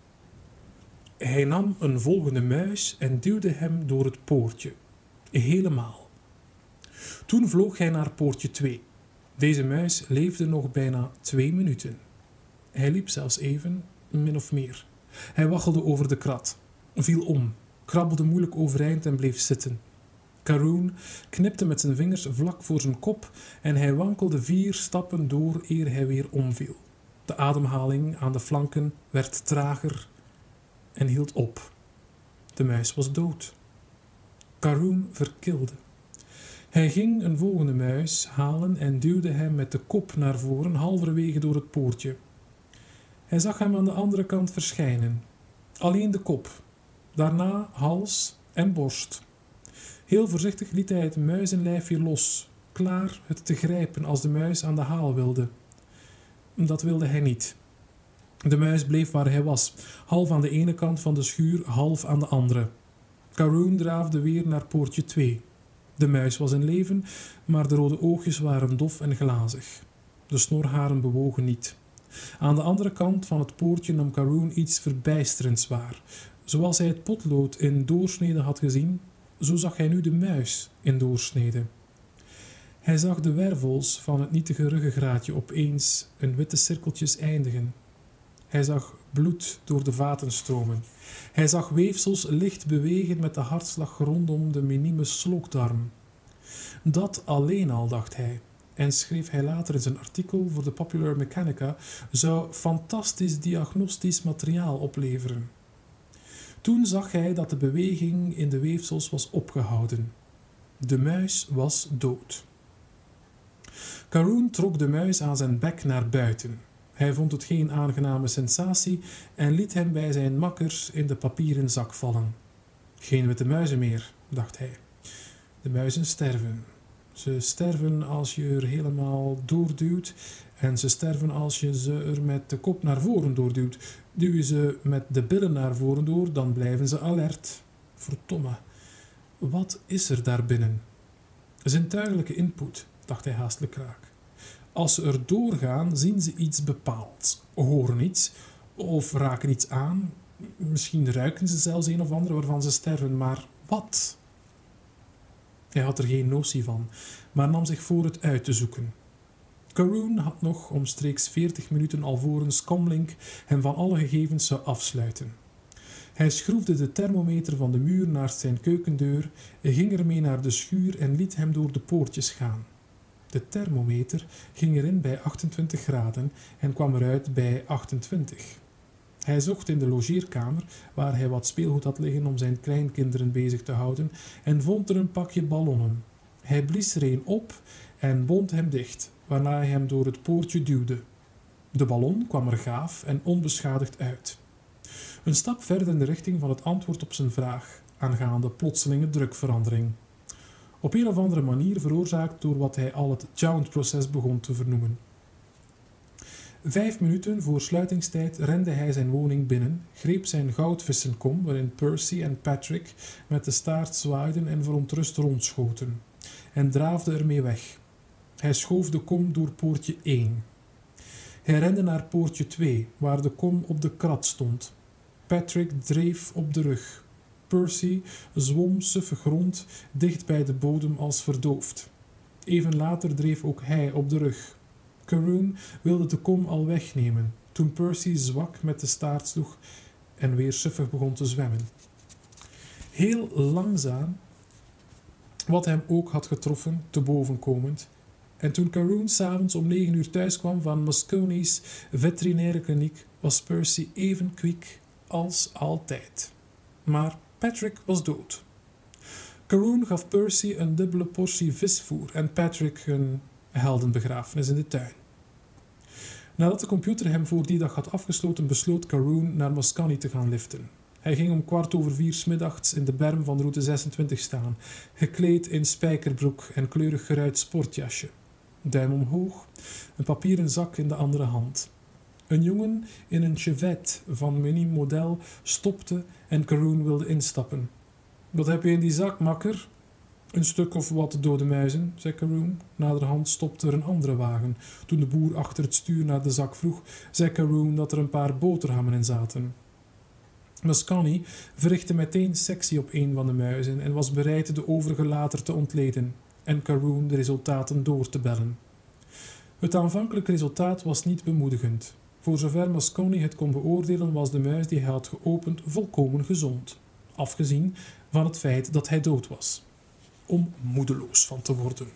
Speaker 1: Hij nam een volgende muis en duwde hem door het poortje. Helemaal. Toen vloog hij naar poortje 2. Deze muis leefde nog bijna 2 minuten. Hij liep zelfs even, min of meer. Hij waggelde over de krat, viel om, krabbelde moeilijk overeind en bleef zitten. Caroon knipte met zijn vingers vlak voor zijn kop en hij wankelde 4 stappen door eer hij weer omviel. De ademhaling aan de flanken werd trager en hield op. De muis was dood. Caroon verkilde. Hij ging een volgende muis halen en duwde hem met de kop naar voren halverwege door het poortje. Hij zag hem aan de andere kant verschijnen. Alleen de kop. Daarna hals en borst. Heel voorzichtig liet hij het muizenlijfje los, klaar het te grijpen als de muis aan de haal wilde. Dat wilde hij niet. De muis bleef waar hij was, half aan de ene kant van de schuur, half aan de andere. Carroon draafde weer naar poortje 2. De muis was in leven, maar de rode oogjes waren dof en glazig. De snorharen bewogen niet. Aan de andere kant van het poortje nam Carroon iets verbijsterends waar. Zoals hij het potlood in doorsnede had gezien, zo zag hij nu de muis in doorsnede. Hij zag de wervels van het nietige ruggengraatje opeens in witte cirkeltjes eindigen. Hij zag bloed door de vaten stromen. Hij zag weefsels licht bewegen met de hartslag rondom de minieme slokdarm. Dat alleen al, dacht hij, en schreef hij later in zijn artikel voor de Popular Mechanica, zou fantastisch diagnostisch materiaal opleveren. Toen zag hij dat de beweging in de weefsels was opgehouden. De muis was dood. Carroon trok de muis aan zijn bek naar buiten. Hij vond het geen aangename sensatie en liet hem bij zijn makkers in de papieren zak vallen. Geen witte muizen meer, dacht hij. De muizen sterven. Ze sterven als je er helemaal doorduwt en ze sterven als je ze er met de kop naar voren doorduwt. Duw je ze met de billen naar voren door, dan blijven ze alert. Verdomme, wat is er daarbinnen? Zintuigelijke input, dacht hij haastelijk kraak. Als ze er doorgaan, zien ze iets bepaalds, horen iets of raken iets aan. Misschien ruiken ze zelfs een of ander waarvan ze sterven, maar wat? Hij had er geen notie van, maar nam zich voor het uit te zoeken. Carroon had nog omstreeks 40 minuten alvorens Comlink hem van alle gegevens zou afsluiten. Hij schroefde de thermometer van de muur naast zijn keukendeur, ging ermee naar de schuur en liet hem door de poortjes gaan. De thermometer ging erin bij 28 graden en kwam eruit bij 28. Hij zocht in de logeerkamer, waar hij wat speelgoed had liggen om zijn kleinkinderen bezig te houden, en vond er een pakje ballonnen. Hij blies er een op en bond hem dicht, waarna hij hem door het poortje duwde. De ballon kwam er gaaf en onbeschadigd uit. Een stap verder in de richting van het antwoord op zijn vraag, aangaande plotselinge drukverandering. Op een of andere manier veroorzaakt door wat hij al het Jount-proces begon te vernoemen. 5 minuten voor sluitingstijd rende hij zijn woning binnen, greep zijn goudvissenkom waarin Percy en Patrick met de staart zwaaiden en verontrust rondschoten, en draafde ermee weg. Hij schoof de kom door poortje 1. Hij rende naar poortje 2, waar de kom op de krat stond. Patrick dreef op de rug. Percy zwom suffig rond, dicht bij de bodem als verdoofd. Even later dreef ook hij op de rug. Carroon wilde de kom al wegnemen, toen Percy zwak met de staart sloeg en weer suffig begon te zwemmen. Heel langzaam, wat hem ook had getroffen, te boven komend, en toen Carroon 's avonds om 9 uur thuis kwam van Mosconi's veterinaire kliniek, was Percy even kwiek als altijd. Maar Patrick was dood. Carroon gaf Percy een dubbele portie visvoer en Patrick een heldenbegrafenis in de tuin. Nadat de computer hem voor die dag had afgesloten, besloot Carroon naar Mosconi te gaan liften. Hij ging om 3:15 's middags in de berm van route 26 staan, gekleed in spijkerbroek en kleurig geruit sportjasje. Duim omhoog, een papieren zak in de andere hand. Een jongen in een Chevette van mini-model stopte en Carroon wilde instappen. "Wat heb je in die zak, makker?" "Een stuk of wat dode muizen," zei Carroon. Naderhand stopte er een andere wagen. Toen de boer achter het stuur naar de zak vroeg, zei Carroon dat er een paar boterhammen in zaten. Mosconi verrichtte meteen sectie op een van de muizen en was bereid de overige later te ontleden en Carroon de resultaten door te bellen. Het aanvankelijke resultaat was niet bemoedigend. Voor zover Mosconi het kon beoordelen was de muis die hij had geopend volkomen gezond, afgezien van het feit dat hij dood was. Om moedeloos van te worden.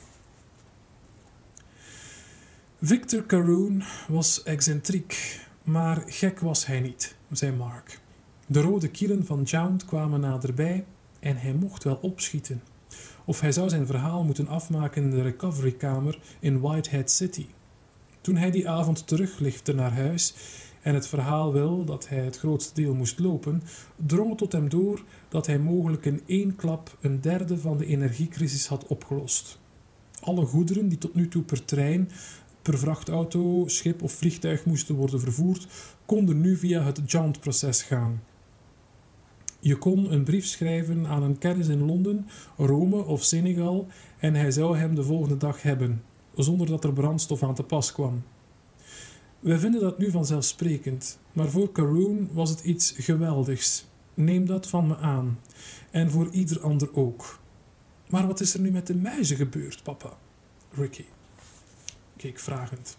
Speaker 1: Victor Carroon was excentriek, maar gek was hij niet, zei Mark. De rode kielen van Jount kwamen naderbij en hij mocht wel opschieten. of hij zou zijn verhaal moeten afmaken in de recoverykamer in Whitehead City. Toen hij die avond teruglichtte naar huis en het verhaal wil dat hij het grootste deel moest lopen, drong het tot hem door dat hij mogelijk in één klap een derde van de energiecrisis had opgelost. Alle goederen die tot nu toe per trein, per vrachtauto, schip of vliegtuig moesten worden vervoerd, konden nu via het Jaunt-proces gaan. Je kon een brief schrijven aan een kennis in Londen, Rome of Senegal en hij zou hem de volgende dag hebben, zonder dat er brandstof aan te pas kwam. Wij vinden dat nu vanzelfsprekend, maar voor Caroon was het iets geweldigs. Neem dat van me aan. En voor ieder ander ook. Maar wat is er nu met de muizen gebeurd, papa? Ricky keek vragend.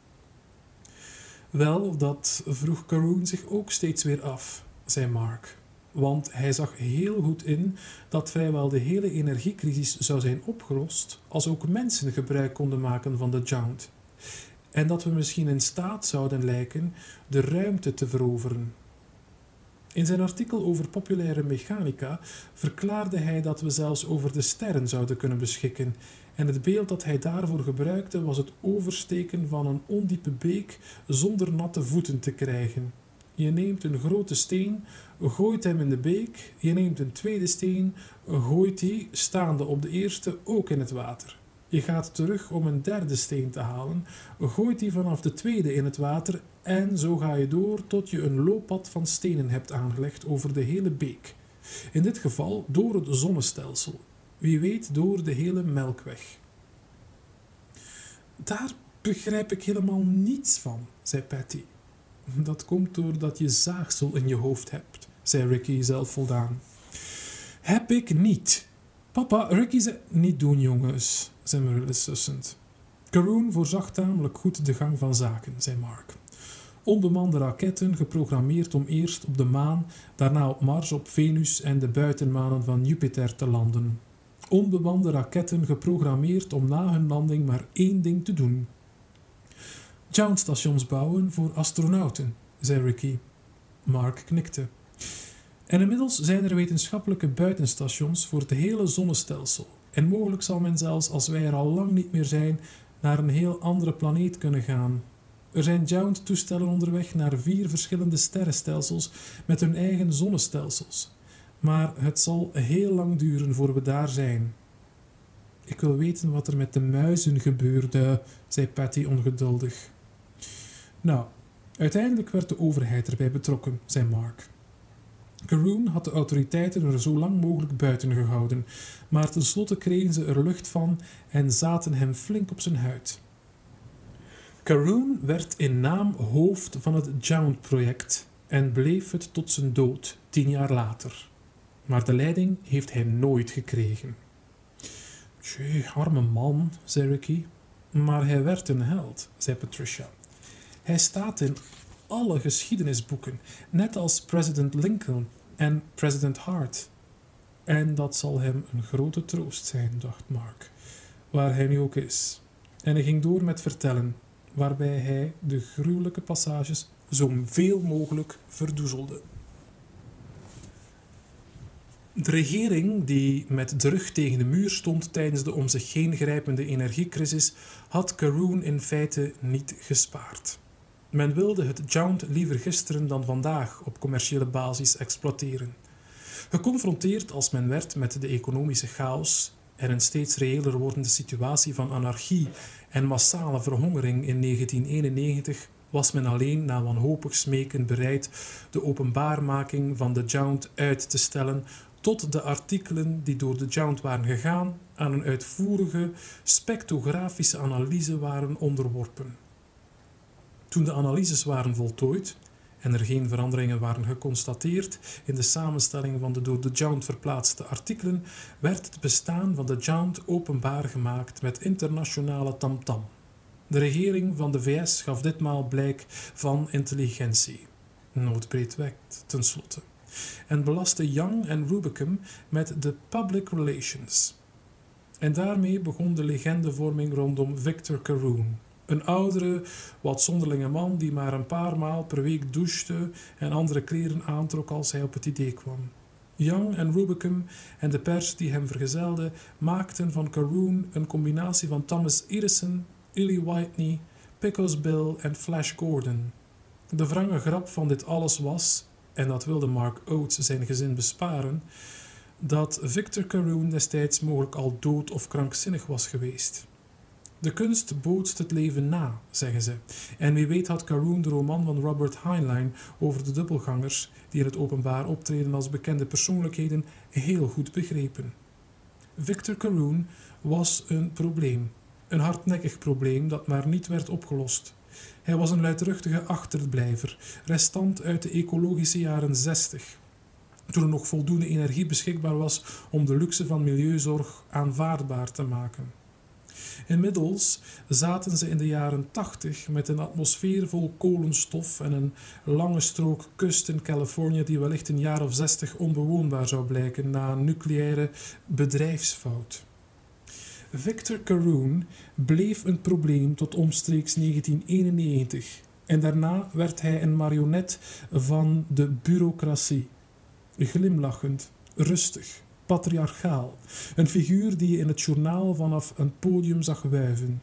Speaker 1: Wel, dat vroeg Caroon zich ook steeds weer af, zei Mark. Want hij zag heel goed in dat vrijwel de hele energiecrisis zou zijn opgelost als ook mensen gebruik konden maken van de Jaunt. En dat we misschien in staat zouden lijken de ruimte te veroveren. In zijn artikel over populaire mechanica verklaarde hij dat we zelfs over de sterren zouden kunnen beschikken. En het beeld dat hij daarvoor gebruikte was het oversteken van een ondiepe beek zonder natte voeten te krijgen. Je neemt een grote steen, gooit hem in de beek, je neemt een tweede steen, gooit die, staande op de eerste, ook in het water. Je gaat terug om een derde steen te halen, gooit die vanaf de tweede in het water en zo ga je door tot je een looppad van stenen hebt aangelegd over de hele beek. In dit geval door het zonnestelsel. Wie weet door de hele Melkweg. Daar begrijp ik helemaal niets van, zei Patty. Dat komt doordat je zaagsel in je hoofd hebt, zei Ricky zelfvoldaan. Heb ik niet. Papa, Ricky zei... Niet doen, jongens, zei Marilla sussend. Caroon voorzag tamelijk goed de gang van zaken, zei Mark. Onbemande raketten, geprogrammeerd om eerst op de maan, daarna op Mars, op Venus en de buitenmanen van Jupiter te landen. Onbemande raketten, geprogrammeerd om na hun landing maar één ding te doen. Jaunt-stations bouwen voor astronauten, zei Ricky. Mark knikte. En inmiddels zijn er wetenschappelijke buitenstations voor het hele zonnestelsel. En mogelijk zal men zelfs, als wij er al lang niet meer zijn, naar een heel andere planeet kunnen gaan. Er zijn Jaunt-toestellen onderweg naar 4 verschillende sterrenstelsels met hun eigen zonnestelsels. Maar het zal heel lang duren voor we daar zijn. Ik wil weten wat er met de muizen gebeurde, zei Patty ongeduldig. Nou, uiteindelijk werd de overheid erbij betrokken, zei Mark. Caroon had de autoriteiten er zo lang mogelijk buiten gehouden, maar tenslotte kregen ze er lucht van en zaten hem flink op zijn huid. Caroon werd in naam hoofd van het Jaunt-project en bleef het tot zijn dood 10 jaar later. Maar de leiding heeft hij nooit gekregen. Tjee, arme man, zei Ricky. Maar hij werd een held, zei Patricia. Hij staat in alle geschiedenisboeken, net als president Lincoln en president Hart. En dat zal hem een grote troost zijn, dacht Mark, waar hij nu ook is. En hij ging door met vertellen, waarbij hij de gruwelijke passages zo veel mogelijk verdoezelde. De regering, die met de rug tegen de muur stond tijdens de om zich heen grijpende energiecrisis, had Caroon in feite niet gespaard. Men wilde het Jaunt liever gisteren dan vandaag op commerciële basis exploiteren. Geconfronteerd als men werd met de economische chaos en een steeds reëler wordende situatie van anarchie en massale verhongering in 1991, was men alleen na wanhopig smeken bereid de openbaarmaking van de Jaunt uit te stellen tot de artikelen die door de Jaunt waren gegaan aan een uitvoerige spectrografische analyse waren onderworpen. Toen de analyses waren voltooid en er geen veranderingen waren geconstateerd in de samenstelling van de door de Jaunt verplaatste artikelen, werd het bestaan van de Jaunt openbaar gemaakt met internationale tamtam. De regering van de VS gaf ditmaal blijk van intelligentie. Noodbreed wet, tenslotte. En belastte Young en Rubicam met de public relations. En daarmee begon de legendevorming rondom Victor Caroon. Een oudere, wat zonderlinge man die maar een paar maal per week douchte en andere kleren aantrok als hij op het idee kwam. Young en Rubicam en de pers die hem vergezelde maakten van Caroon een combinatie van Thomas Edison, Illy Whitney, Pecos Bill en Flash Gordon. De wrange grap van dit alles was, en dat wilde Mark Oates zijn gezin besparen, dat Victor Caroon destijds mogelijk al dood of krankzinnig was geweest. De kunst bootst het leven na, zeggen ze. En wie weet had Caroon de roman van Robert Heinlein over de dubbelgangers, die in het openbaar optreden als bekende persoonlijkheden, heel goed begrepen. Victor Caroon was een probleem. Een hardnekkig probleem dat maar niet werd opgelost. Hij was een luidruchtige achterblijver, restant uit de ecologische jaren 60. Toen er nog voldoende energie beschikbaar was om de luxe van milieuzorg aanvaardbaar te maken. Inmiddels zaten ze in de jaren 80 met een atmosfeer vol kolenstof en een lange strook kust in Californië die wellicht een jaar of 60 onbewoonbaar zou blijken na een nucleaire bedrijfsfout. Victor Caroon bleef een probleem tot omstreeks 1991 en daarna werd hij een marionet van de bureaucratie. Glimlachend, rustig, patriarchaal. Een figuur die je in het journaal vanaf een podium zag wuiven.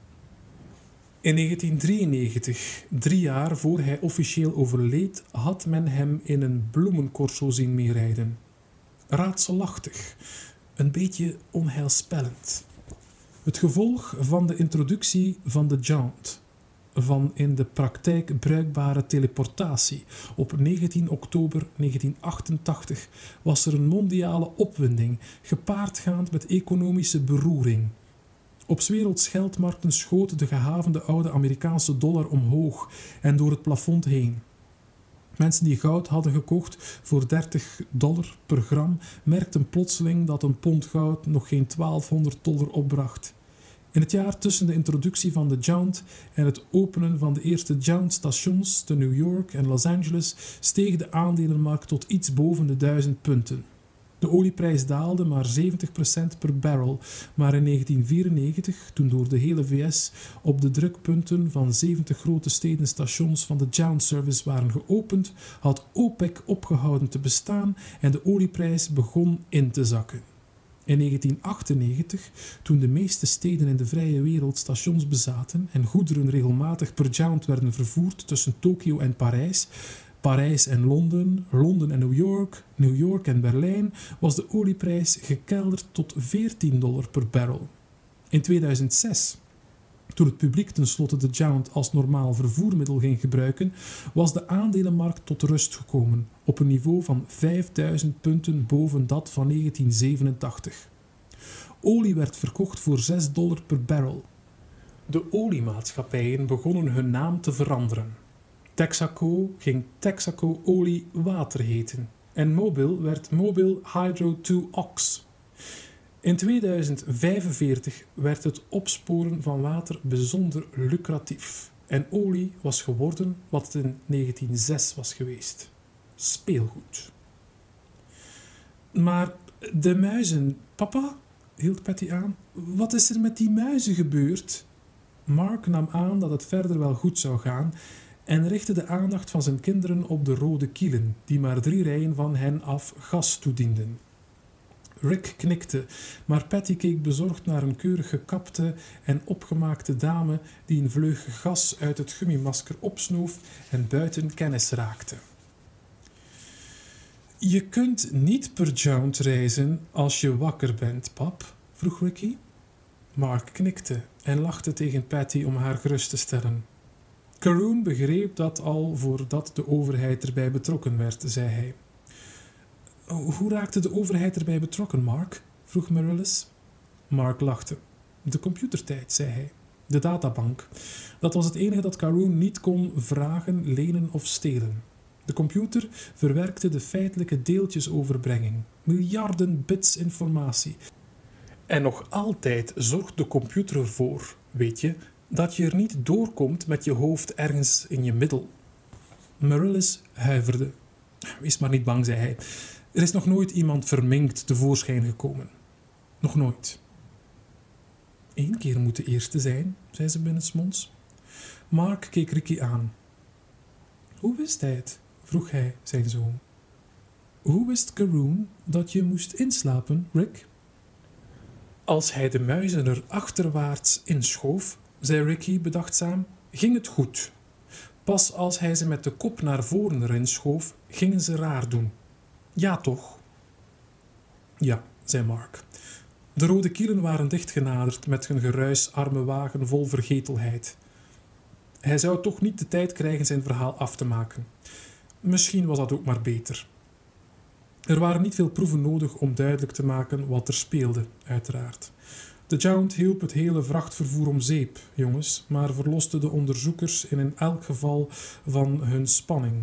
Speaker 1: In 1993, 3 jaar voor hij officieel overleed, had men hem in een bloemencorso zien meerijden. Raadselachtig, een beetje onheilspellend. Het gevolg van de introductie van de jaunt, van in de praktijk bruikbare teleportatie. Op 19 oktober 1988 was er een mondiale opwinding, gepaardgaand met economische beroering. Op 's werelds geldmarkten schoot de gehavende oude Amerikaanse dollar omhoog en door het plafond heen. Mensen die goud hadden gekocht voor $30 per gram merkten plotseling dat een pond goud nog geen $1200 opbracht. In het jaar tussen de introductie van de jaunt en het openen van de eerste jaunt-stations te New York en Los Angeles steeg de aandelenmarkt tot iets boven de 1000 punten. De olieprijs daalde maar 70% per barrel, maar in 1994, toen door de hele VS op de drukpunten van 70 grote steden stations van de Jaunt Service waren geopend, had OPEC opgehouden te bestaan en de olieprijs begon in te zakken. In 1998, toen de meeste steden in de vrije wereld stations bezaten en goederen regelmatig per jaunt werden vervoerd tussen Tokio en Parijs, Parijs en Londen, Londen en New York en Berlijn, was de olieprijs gekelderd tot $14 per barrel. In 2006, toen het publiek tenslotte de jaunt als normaal vervoermiddel ging gebruiken, was de aandelenmarkt tot rust gekomen, op een niveau van 5000 punten boven dat van 1987. Olie werd verkocht voor $6 per barrel. De oliemaatschappijen begonnen hun naam te veranderen. Texaco ging Texaco Olie Water heten en Mobil werd Mobil Hydro 2 Ox. In 2045 werd het opsporen van water bijzonder lucratief en olie was geworden wat het in 1906 was geweest. Speelgoed. Maar de muizen, papa, hield Patty aan, wat is er met die muizen gebeurd? Mark nam aan dat het verder wel goed zou gaan en richtte de aandacht van zijn kinderen op de rode kielen, die maar 3 rijen van hen af gas toedienden. Rick knikte, maar Patty keek bezorgd naar een keurig gekapte en opgemaakte dame die een vleug gas uit het gummimasker opsnoof en buiten kennis raakte. Je kunt niet per jaunt reizen als je wakker bent, pap, vroeg Ricky. Mark knikte en lachte tegen Patty om haar gerust te stellen. Caroon begreep dat al voordat de overheid erbij betrokken werd, zei hij. Hoe raakte de overheid erbij betrokken, Mark? Vroeg Marillis. Mark lachte. De computertijd, zei hij. De databank. Dat was het enige dat Caroon niet kon vragen, lenen of stelen. De computer verwerkte de feitelijke deeltjesoverbrenging. Miljarden bits informatie. En nog altijd zorgt de computer ervoor, weet je, dat je er niet doorkomt met je hoofd ergens in je middel. Marillis huiverde. Wees maar niet bang, zei hij. Er is nog nooit iemand verminkt tevoorschijn gekomen. Nog nooit. 1 keer moet de eerste zijn, zei ze binnensmonds. Mark keek Ricky aan. Hoe wist hij het? Vroeg hij zijn zoon. Hoe wist Caroon dat je moest inslapen, Rick? Als hij de muizen er achterwaarts inschoof, zei Ricky bedachtzaam, ging het goed. Pas als hij ze met de kop naar voren erin schoof, gingen ze raar doen. Ja, toch? Ja, zei Mark. De rode kielen waren dichtgenaderd met hun geruisarme wagen vol vergetelheid. Hij zou toch niet de tijd krijgen zijn verhaal af te maken. Misschien was dat ook maar beter. Er waren niet veel proeven nodig om duidelijk te maken wat er speelde, uiteraard. De Jount hielp het hele vrachtvervoer om zeep, jongens, maar verloste de onderzoekers in elk geval van hun spanning.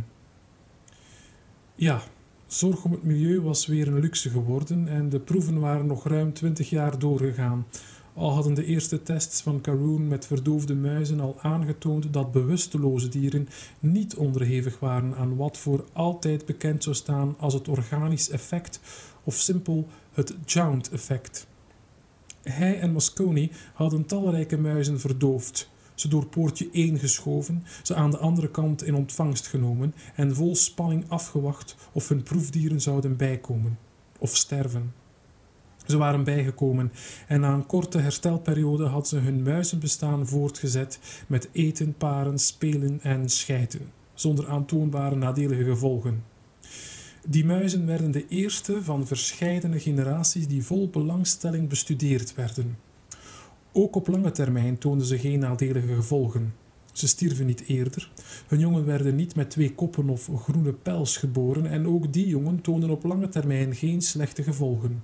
Speaker 1: Ja, zorg om het milieu was weer een luxe geworden en de proeven waren nog ruim 20 jaar doorgegaan. Al hadden de eerste tests van Caroon met verdoofde muizen al aangetoond dat bewusteloze dieren niet onderhevig waren aan wat voor altijd bekend zou staan als het organisch effect of simpel het Jount-effect. Hij en Moscone hadden talrijke muizen verdoofd, ze door poortje 1 geschoven, ze aan de andere kant in ontvangst genomen en vol spanning afgewacht of hun proefdieren zouden bijkomen of sterven. Ze waren bijgekomen en na een korte herstelperiode hadden ze hun muizenbestaan voortgezet met eten, paren, spelen en schijten, zonder aantoonbare nadelige gevolgen. Die muizen werden de eerste van verscheidene generaties die vol belangstelling bestudeerd werden. Ook op lange termijn toonden ze geen nadelige gevolgen. Ze stierven niet eerder, hun jongen werden niet met 2 koppen of groene pels geboren en ook die jongen toonden op lange termijn geen slechte gevolgen.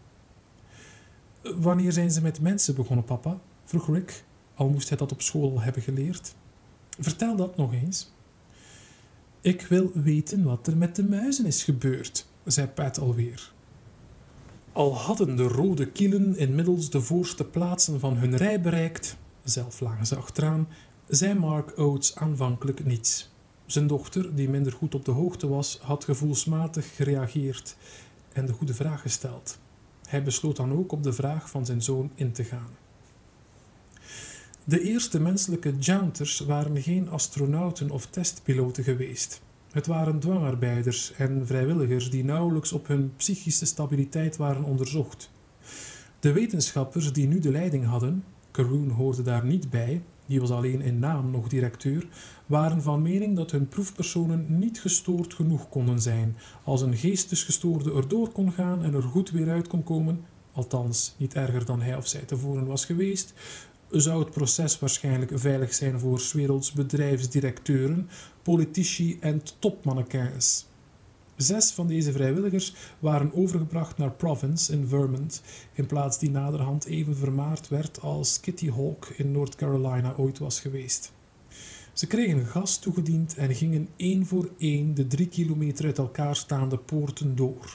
Speaker 1: Wanneer zijn ze met mensen begonnen, papa? Vroeg Rick, al moest hij dat op school al hebben geleerd. Vertel dat nog eens. Ik wil weten wat er met de muizen is gebeurd, zei Pat alweer. Al hadden de rode kielen inmiddels de voorste plaatsen van hun rij bereikt, zelf lagen ze achteraan, zei Mark Oates aanvankelijk niets. Zijn dochter, die minder goed op de hoogte was, had gevoelsmatig gereageerd en de goede vraag gesteld. Hij besloot dan ook op de vraag van zijn zoon in te gaan. De eerste menselijke Jounters waren geen astronauten of testpiloten geweest. Het waren dwangarbeiders en vrijwilligers die nauwelijks op hun psychische stabiliteit waren onderzocht. De wetenschappers die nu de leiding hadden, Caroon hoorde daar niet bij, die was alleen in naam nog directeur, waren van mening dat hun proefpersonen niet gestoord genoeg konden zijn. Als een geestesgestoorde erdoor kon gaan en er goed weer uit kon komen, althans niet erger dan hij of zij tevoren was geweest, zou het proces waarschijnlijk veilig zijn voor 's werelds bedrijfsdirecteuren, politici en topmannequins. 6 van deze vrijwilligers waren overgebracht naar Province in Vermont, in plaats die naderhand even vermaard werd als Kitty Hawk in North Carolina ooit was geweest. Ze kregen gas toegediend en gingen 1 voor 1 de 3 kilometer uit elkaar staande poorten door.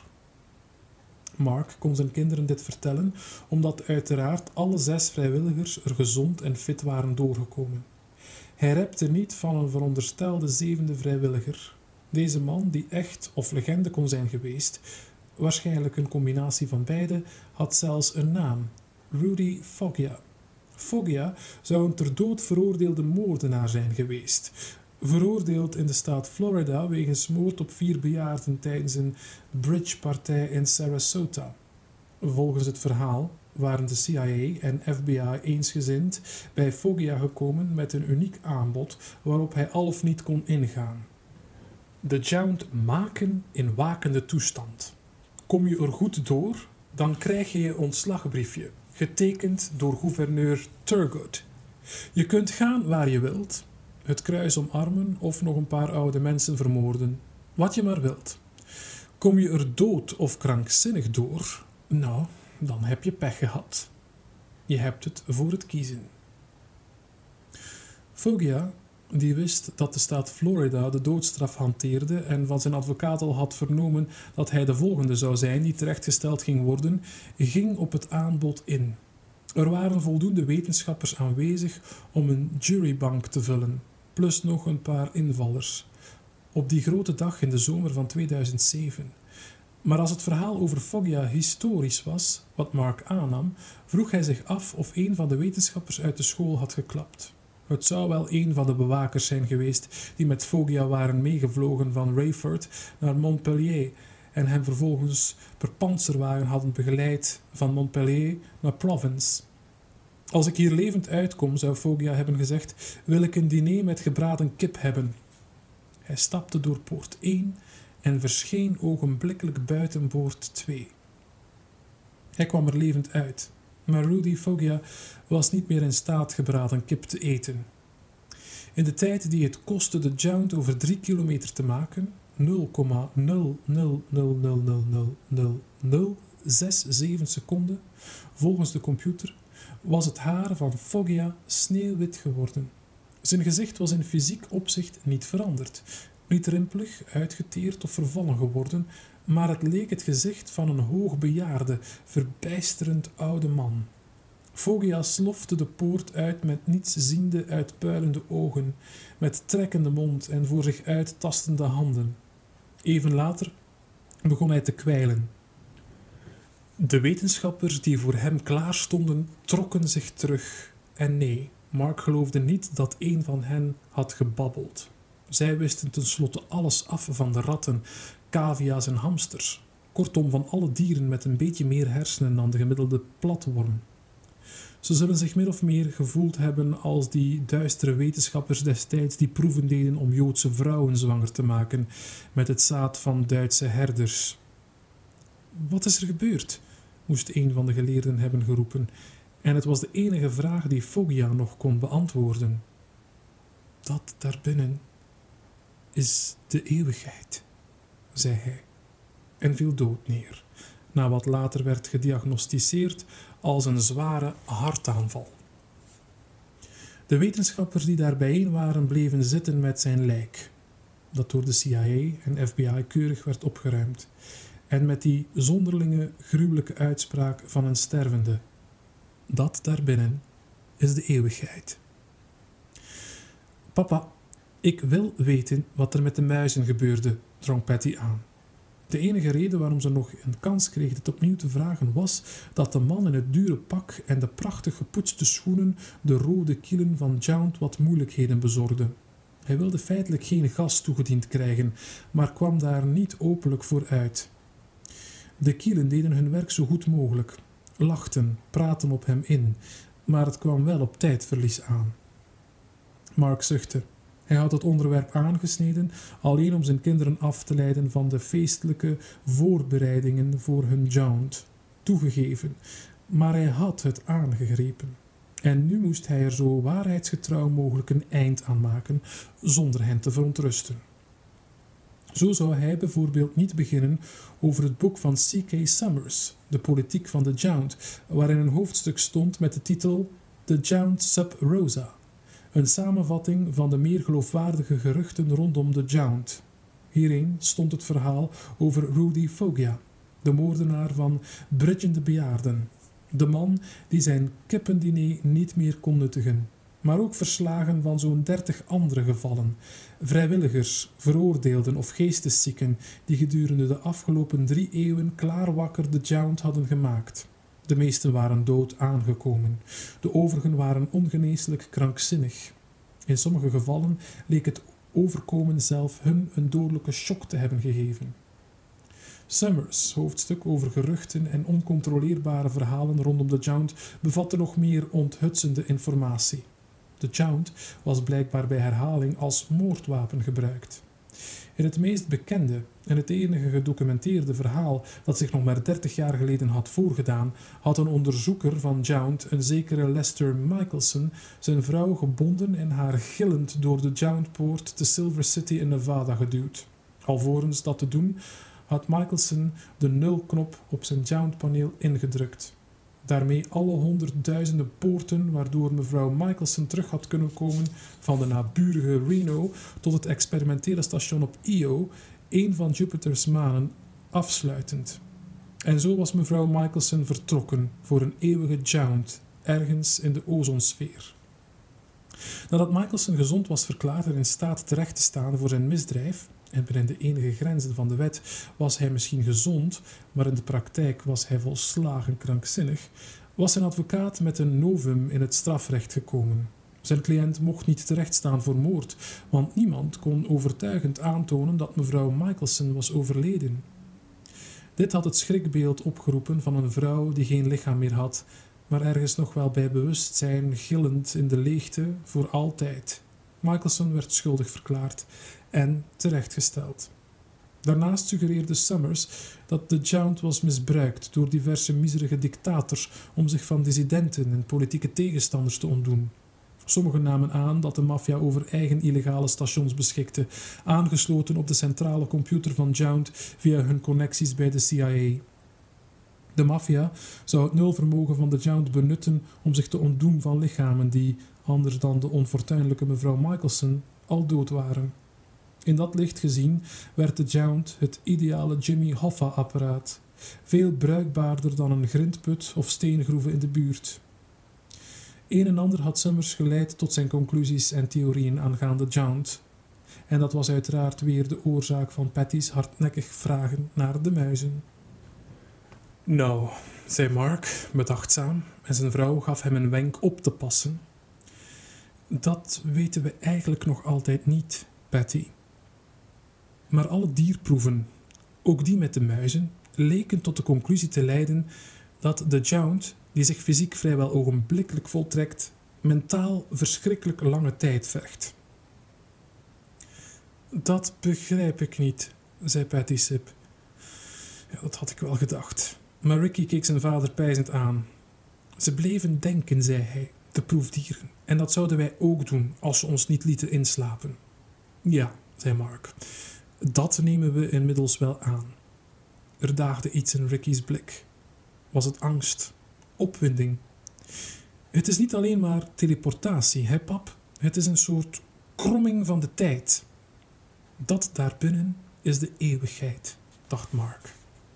Speaker 1: Mark kon zijn kinderen dit vertellen, omdat uiteraard alle 6 vrijwilligers er gezond en fit waren doorgekomen. Hij repte niet van een veronderstelde 7e vrijwilliger. Deze man, die echt of legende kon zijn geweest, waarschijnlijk een combinatie van beide, had zelfs een naam: Rudy Foggia. Foggia zou een ter dood veroordeelde moordenaar zijn geweest. Veroordeeld in de staat Florida wegens moord op 4 bejaarden tijdens een bridgepartij in Sarasota. Volgens het verhaal waren de CIA en FBI eensgezind bij Foggia gekomen met een uniek aanbod waarop hij al of niet kon ingaan. De Jount maken in wakende toestand. Kom je er goed door, dan krijg je je ontslagbriefje, getekend door gouverneur Thurgood. Je kunt gaan waar je wilt, het kruis omarmen of nog een paar oude mensen vermoorden, wat je maar wilt. Kom je er dood of krankzinnig door, nou, dan heb je pech gehad. Je hebt het voor het kiezen. Foggia, die wist dat de staat Florida de doodstraf hanteerde en van zijn advocaat al had vernomen dat hij de volgende zou zijn die terechtgesteld ging worden, ging op het aanbod in. Er waren voldoende wetenschappers aanwezig om een jurybank te vullen, plus nog een paar invallers. Op die grote dag in de zomer van 2007. Maar als het verhaal over Foggia historisch was, wat Mark aannam, vroeg hij zich af of een van de wetenschappers uit de school had geklapt. Het zou wel een van de bewakers zijn geweest die met Foggia waren meegevlogen van Rayford naar Montpellier en hem vervolgens per panzerwagen hadden begeleid van Montpellier naar Provence. Als ik hier levend uitkom, zou Foggia hebben gezegd, wil ik een diner met gebraden kip hebben. Hij stapte door poort 1 en verscheen ogenblikkelijk buiten poort 2. Hij kwam er levend uit, maar Rudy Foggia was niet meer in staat gebraden kip te eten. In de tijd die het kostte de Jount over 3 kilometer te maken, 0,000000067 seconden, volgens de computer, was het haar van Foggia sneeuwwit geworden. Zijn gezicht was in fysiek opzicht niet veranderd, niet rimpelig, uitgeteerd of vervallen geworden, maar het leek het gezicht van een hoogbejaarde, verbijsterend oude man. Foggia slofte de poort uit met nietsziende, uitpuilende ogen, met trekkende mond en voor zich uit tastende handen. Even later begon hij te kwijlen. De wetenschappers die voor hem klaar stonden, trokken zich terug. En nee, Mark geloofde niet dat een van hen had gebabbeld. Zij wisten tenslotte alles af van de ratten, cavia's en hamsters. Kortom, van alle dieren met een beetje meer hersenen dan de gemiddelde platworm. Ze zullen zich min of meer gevoeld hebben als die duistere wetenschappers destijds die proeven deden om Joodse vrouwen zwanger te maken met het zaad van Duitse herders. Wat is er gebeurd? Moest een van de geleerden hebben geroepen, en het was de enige vraag die Foggia nog kon beantwoorden. Dat daarbinnen is de eeuwigheid, zei hij, en viel dood neer, na wat later werd gediagnosticeerd als een zware hartaanval. De wetenschappers die daar bijeen waren bleven zitten met zijn lijk, dat door de CIA en FBI keurig werd opgeruimd, en met die zonderlinge, gruwelijke uitspraak van een stervende. Dat daarbinnen is de eeuwigheid. Papa, ik wil weten wat er met de muizen gebeurde, drong Patty aan. De enige reden waarom ze nog een kans kreeg dit opnieuw te vragen was dat de man in het dure pak en de prachtig gepoetste schoenen de rode kielen van Jount wat moeilijkheden bezorgden. Hij wilde feitelijk geen gas toegediend krijgen, maar kwam daar niet openlijk voor uit. De kielen deden hun werk zo goed mogelijk, lachten, praten op hem in, maar het kwam wel op tijdverlies aan. Mark zuchtte. Hij had het onderwerp aangesneden, alleen om zijn kinderen af te leiden van de feestelijke voorbereidingen voor hun Jount. Toegegeven, maar hij had het aangegrepen. En nu moest hij er zo waarheidsgetrouw mogelijk een eind aan maken, zonder hen te verontrusten. Zo zou hij bijvoorbeeld niet beginnen over het boek van C.K. Summers, De politiek van de Jount, waarin een hoofdstuk stond met de titel The Jount Sub Rosa. Een samenvatting van de meer geloofwaardige geruchten rondom de Jount. Hierin stond het verhaal over Rudy Foggia, de moordenaar van Bridgen de Bejaarden. De man die zijn kippendiner niet meer kon nuttigen, maar ook verslagen van zo'n 30 andere gevallen. Vrijwilligers, veroordeelden of geesteszieken die gedurende de afgelopen 3 eeuwen klaarwakker de Jount hadden gemaakt. De meesten waren dood aangekomen. De overigen waren ongeneeslijk krankzinnig. In sommige gevallen leek het overkomen zelf hun een dodelijke shock te hebben gegeven. Summers' hoofdstuk over geruchten en oncontroleerbare verhalen rondom de Jount bevatte nog meer onthutsende informatie. De Jount was blijkbaar bij herhaling als moordwapen gebruikt. In het meest bekende en het enige gedocumenteerde verhaal dat zich nog maar 30 jaar geleden had voorgedaan, had een onderzoeker van Jount, een zekere Lester Michelson, zijn vrouw gebonden en haar gillend door de Jountpoort te Silver City in Nevada geduwd. Alvorens dat te doen, had Michelson de nulknop op zijn Jount-paneel ingedrukt. Daarmee alle honderdduizenden poorten waardoor mevrouw Michelson terug had kunnen komen van de naburige Reno tot het experimentele station op Io, een van Jupiters manen, afsluitend. En zo was mevrouw Michelson vertrokken voor een eeuwige Jount, ergens in de ozonsfeer. Nadat Michelson gezond was verklaard en in staat terecht te staan voor zijn misdrijf, en binnen de enige grenzen van de wet was hij misschien gezond, maar in de praktijk was hij volslagen krankzinnig, was zijn advocaat met een novum in het strafrecht gekomen. Zijn cliënt mocht niet terechtstaan voor moord, want niemand kon overtuigend aantonen dat mevrouw Michelson was overleden. Dit had het schrikbeeld opgeroepen van een vrouw die geen lichaam meer had, maar ergens nog wel bij bewustzijn, gillend in de leegte, voor altijd. Michelson werd schuldig verklaard en terechtgesteld. Daarnaast suggereerde Summers dat de Jount was misbruikt door diverse miserige dictators om zich van dissidenten en politieke tegenstanders te ontdoen. Sommigen namen aan dat de maffia over eigen illegale stations beschikte, aangesloten op de centrale computer van Jount via hun connecties bij de CIA. De maffia zou het nulvermogen van de Jount benutten om zich te ontdoen van lichamen die, anders dan de onfortuinlijke mevrouw Michelson, al dood waren. In dat licht gezien werd de Jount het ideale Jimmy Hoffa-apparaat, veel bruikbaarder dan een grindput of steengroeven in de buurt. Een en ander had Summers geleid tot zijn conclusies en theorieën aangaande Jount. En dat was uiteraard weer de oorzaak van Patty's hardnekkig vragen naar de muizen. Nou, zei Mark, bedachtzaam, en zijn vrouw gaf hem een wenk op te passen. Dat weten we eigenlijk nog altijd niet, Patty. Maar alle dierproeven, ook die met de muizen, leken tot de conclusie te leiden dat de Jount, die zich fysiek vrijwel ogenblikkelijk voltrekt, mentaal verschrikkelijk lange tijd vergt. Dat begrijp ik niet, zei Patty Sip. Ja, dat had ik wel gedacht. Maar Ricky keek zijn vader pijzend aan. Ze bleven denken, zei hij, de proefdieren. En dat zouden wij ook doen, als ze ons niet lieten inslapen. Ja, zei Mark. Dat nemen we inmiddels wel aan. Er daagde iets in Ricky's blik. Was het angst? Opwinding? Het is niet alleen maar teleportatie, hè pap? Het is een soort kromming van de tijd. Dat daarbinnen is de eeuwigheid, dacht Mark.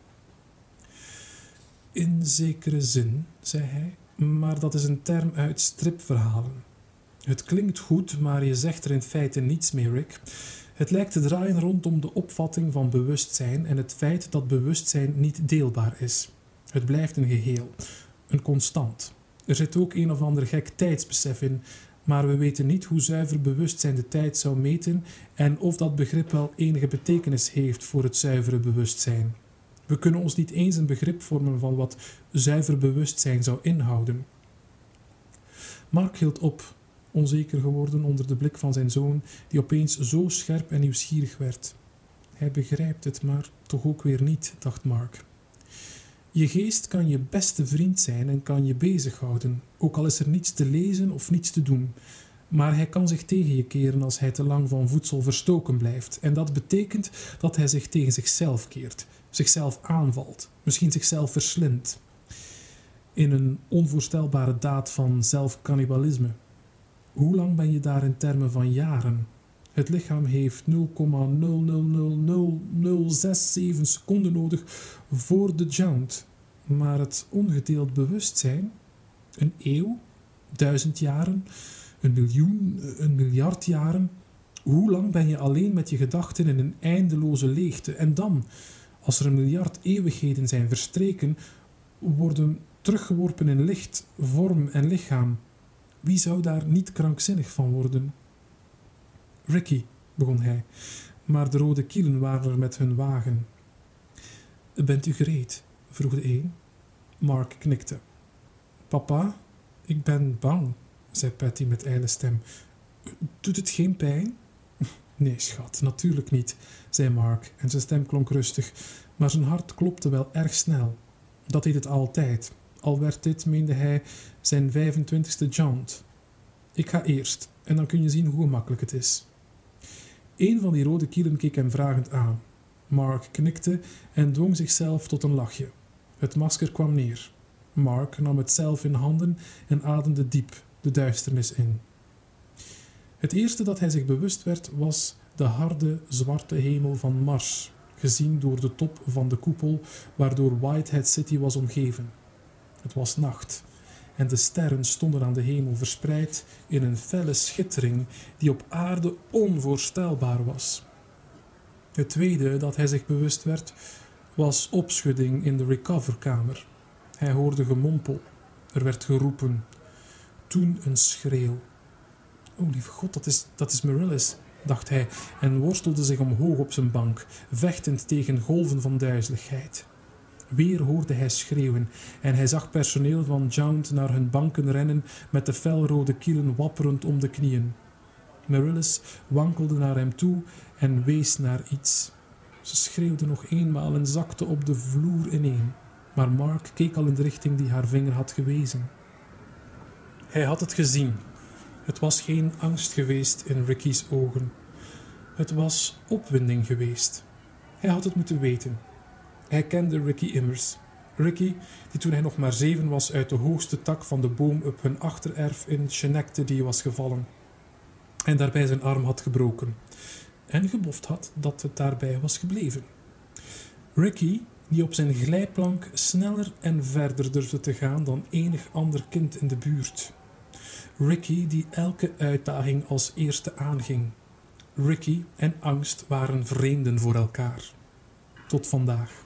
Speaker 1: In zekere zin, zei hij, maar dat is een term uit stripverhalen. Het klinkt goed, maar je zegt er in feite niets mee, Rick. Het lijkt te draaien rondom de opvatting van bewustzijn en het feit dat bewustzijn niet deelbaar is. Het blijft een geheel, een constant. Er zit ook een of ander gek tijdsbesef in, maar we weten niet hoe zuiver bewustzijn de tijd zou meten en of dat begrip wel enige betekenis heeft voor het zuivere bewustzijn. We kunnen ons niet eens een begrip vormen van wat zuiver bewustzijn zou inhouden. Mark hield op, onzeker geworden onder de blik van zijn zoon, die opeens zo scherp en nieuwsgierig werd. Hij begrijpt het, maar toch ook weer niet, dacht Mark. Je geest kan je beste vriend zijn en kan je bezighouden, ook al is er niets te lezen of niets te doen. Maar hij kan zich tegen je keren als hij te lang van voedsel verstoken blijft. En dat betekent dat hij zich tegen zichzelf keert, zichzelf aanvalt, misschien zichzelf verslindt. In een onvoorstelbare daad van zelfcannibalisme. Hoe lang ben je daar in termen van jaren? Het lichaam heeft 0,000067 seconden nodig voor de Jount. Maar het ongedeeld bewustzijn? Een eeuw? 1000 jaren? 1 miljoen? 1 miljard jaren? Hoe lang ben je alleen met je gedachten in een eindeloze leegte? En dan, als er 1 miljard eeuwigheden zijn verstreken, worden teruggeworpen in licht, vorm en lichaam. Wie zou daar niet krankzinnig van worden? Ricky, begon hij, maar de rode kielen waren er met hun wagen. Bent u gereed? Vroeg de een. Mark knikte. Papa, ik ben bang, zei Patty met ijle stem. Doet het geen pijn? Nee, schat, natuurlijk niet, zei Mark en zijn stem klonk rustig, maar zijn hart klopte wel erg snel. Dat deed het altijd, al werd dit, meende hij, zijn 25e Jount. Ik ga eerst, en dan kun je zien hoe gemakkelijk het is. Een van die rode kielen keek hem vragend aan. Mark knikte en dwong zichzelf tot een lachje. Het masker kwam neer. Mark nam het zelf in handen en ademde diep de duisternis in. Het eerste dat hij zich bewust werd was de harde, zwarte hemel van Mars, gezien door de top van de koepel waardoor Whitehead City was omgeven. Het was nacht en de sterren stonden aan de hemel verspreid in een felle schittering die op aarde onvoorstelbaar was. Het tweede dat hij zich bewust werd was opschudding in de recoverkamer. Hij hoorde gemompel. Er werd geroepen. Toen een schreeuw. O, lieve God, dat is Marillis, dacht hij en worstelde zich omhoog op zijn bank, vechtend tegen golven van duizeligheid. Weer hoorde hij schreeuwen en hij zag personeel van Jount naar hun banken rennen met de felrode kielen wapperend om de knieën. Marillus wankelde naar hem toe en wees naar iets. Ze schreeuwde nog eenmaal en zakte op de vloer ineen, maar Mark keek al in de richting die haar vinger had gewezen. Hij had het gezien. Het was geen angst geweest in Ricky's ogen. Het was opwinding geweest. Hij had het moeten weten. Hij kende Ricky immers. Ricky, die toen hij nog maar 7 was uit de hoogste tak van de boom op hun achtererf in Schenectady was gevallen en daarbij zijn arm had gebroken en geboft had dat het daarbij was gebleven. Ricky, die op zijn glijplank sneller en verder durfde te gaan dan enig ander kind in de buurt. Ricky, die elke uitdaging als eerste aanging. Ricky en angst waren vreemden voor elkaar. Tot vandaag.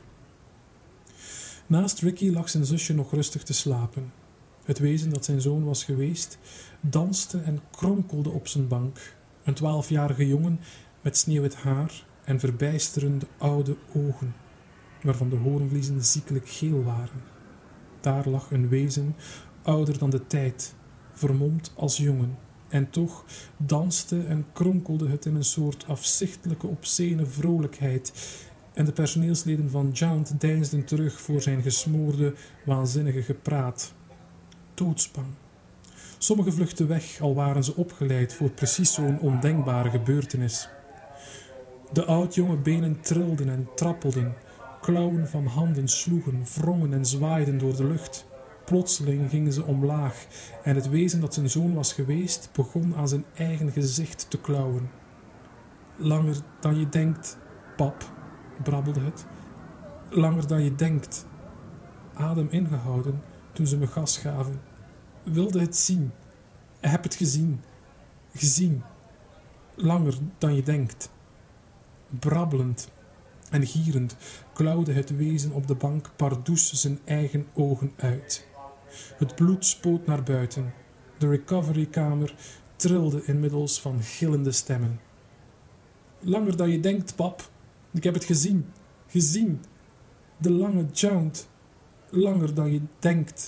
Speaker 1: Naast Ricky lag zijn zusje nog rustig te slapen. Het wezen dat zijn zoon was geweest, danste en kronkelde op zijn bank. Een 12-jarige jongen met sneeuwwit haar en verbijsterende oude ogen, waarvan de hoornvliezen ziekelijk geel waren. Daar lag een wezen, ouder dan de tijd, vermomd als jongen. En toch danste en kronkelde het in een soort afzichtelijke obscene vrolijkheid. En de personeelsleden van Jount deinsden terug voor zijn gesmoorde, waanzinnige gepraat. Doodsbang. Sommigen vluchtten weg, al waren ze opgeleid voor precies zo'n ondenkbare gebeurtenis. De oudjonge benen trilden en trappelden. Klauwen van handen sloegen, wrongen en zwaaiden door de lucht. Plotseling gingen ze omlaag en het wezen dat zijn zoon was geweest begon aan zijn eigen gezicht te klauwen. Langer dan je denkt, pap, brabbelde het. Langer dan je denkt. Adem ingehouden toen ze me gas gaven. Wilde het zien. Heb het gezien. Gezien. Langer dan je denkt. Brabbelend en gierend klauwde het wezen op de bank pardoes zijn eigen ogen uit. Het bloed spoot naar buiten. De recoverykamer trilde inmiddels van gillende stemmen. Langer dan je denkt, pap. Ik heb het gezien. Gezien. De lange Jount. Langer dan je denkt.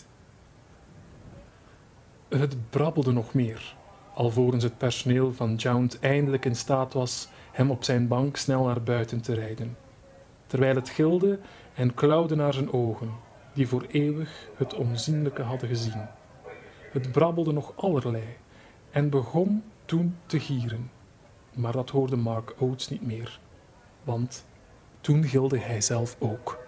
Speaker 1: Het brabbelde nog meer, alvorens het personeel van Jount eindelijk in staat was hem op zijn bank snel naar buiten te rijden. Terwijl het gilde en klauwde naar zijn ogen, die voor eeuwig het onzienlijke hadden gezien. Het brabbelde nog allerlei en begon toen te gieren. Maar dat hoorde Mark Oates niet meer, want toen gilde hij zelf ook.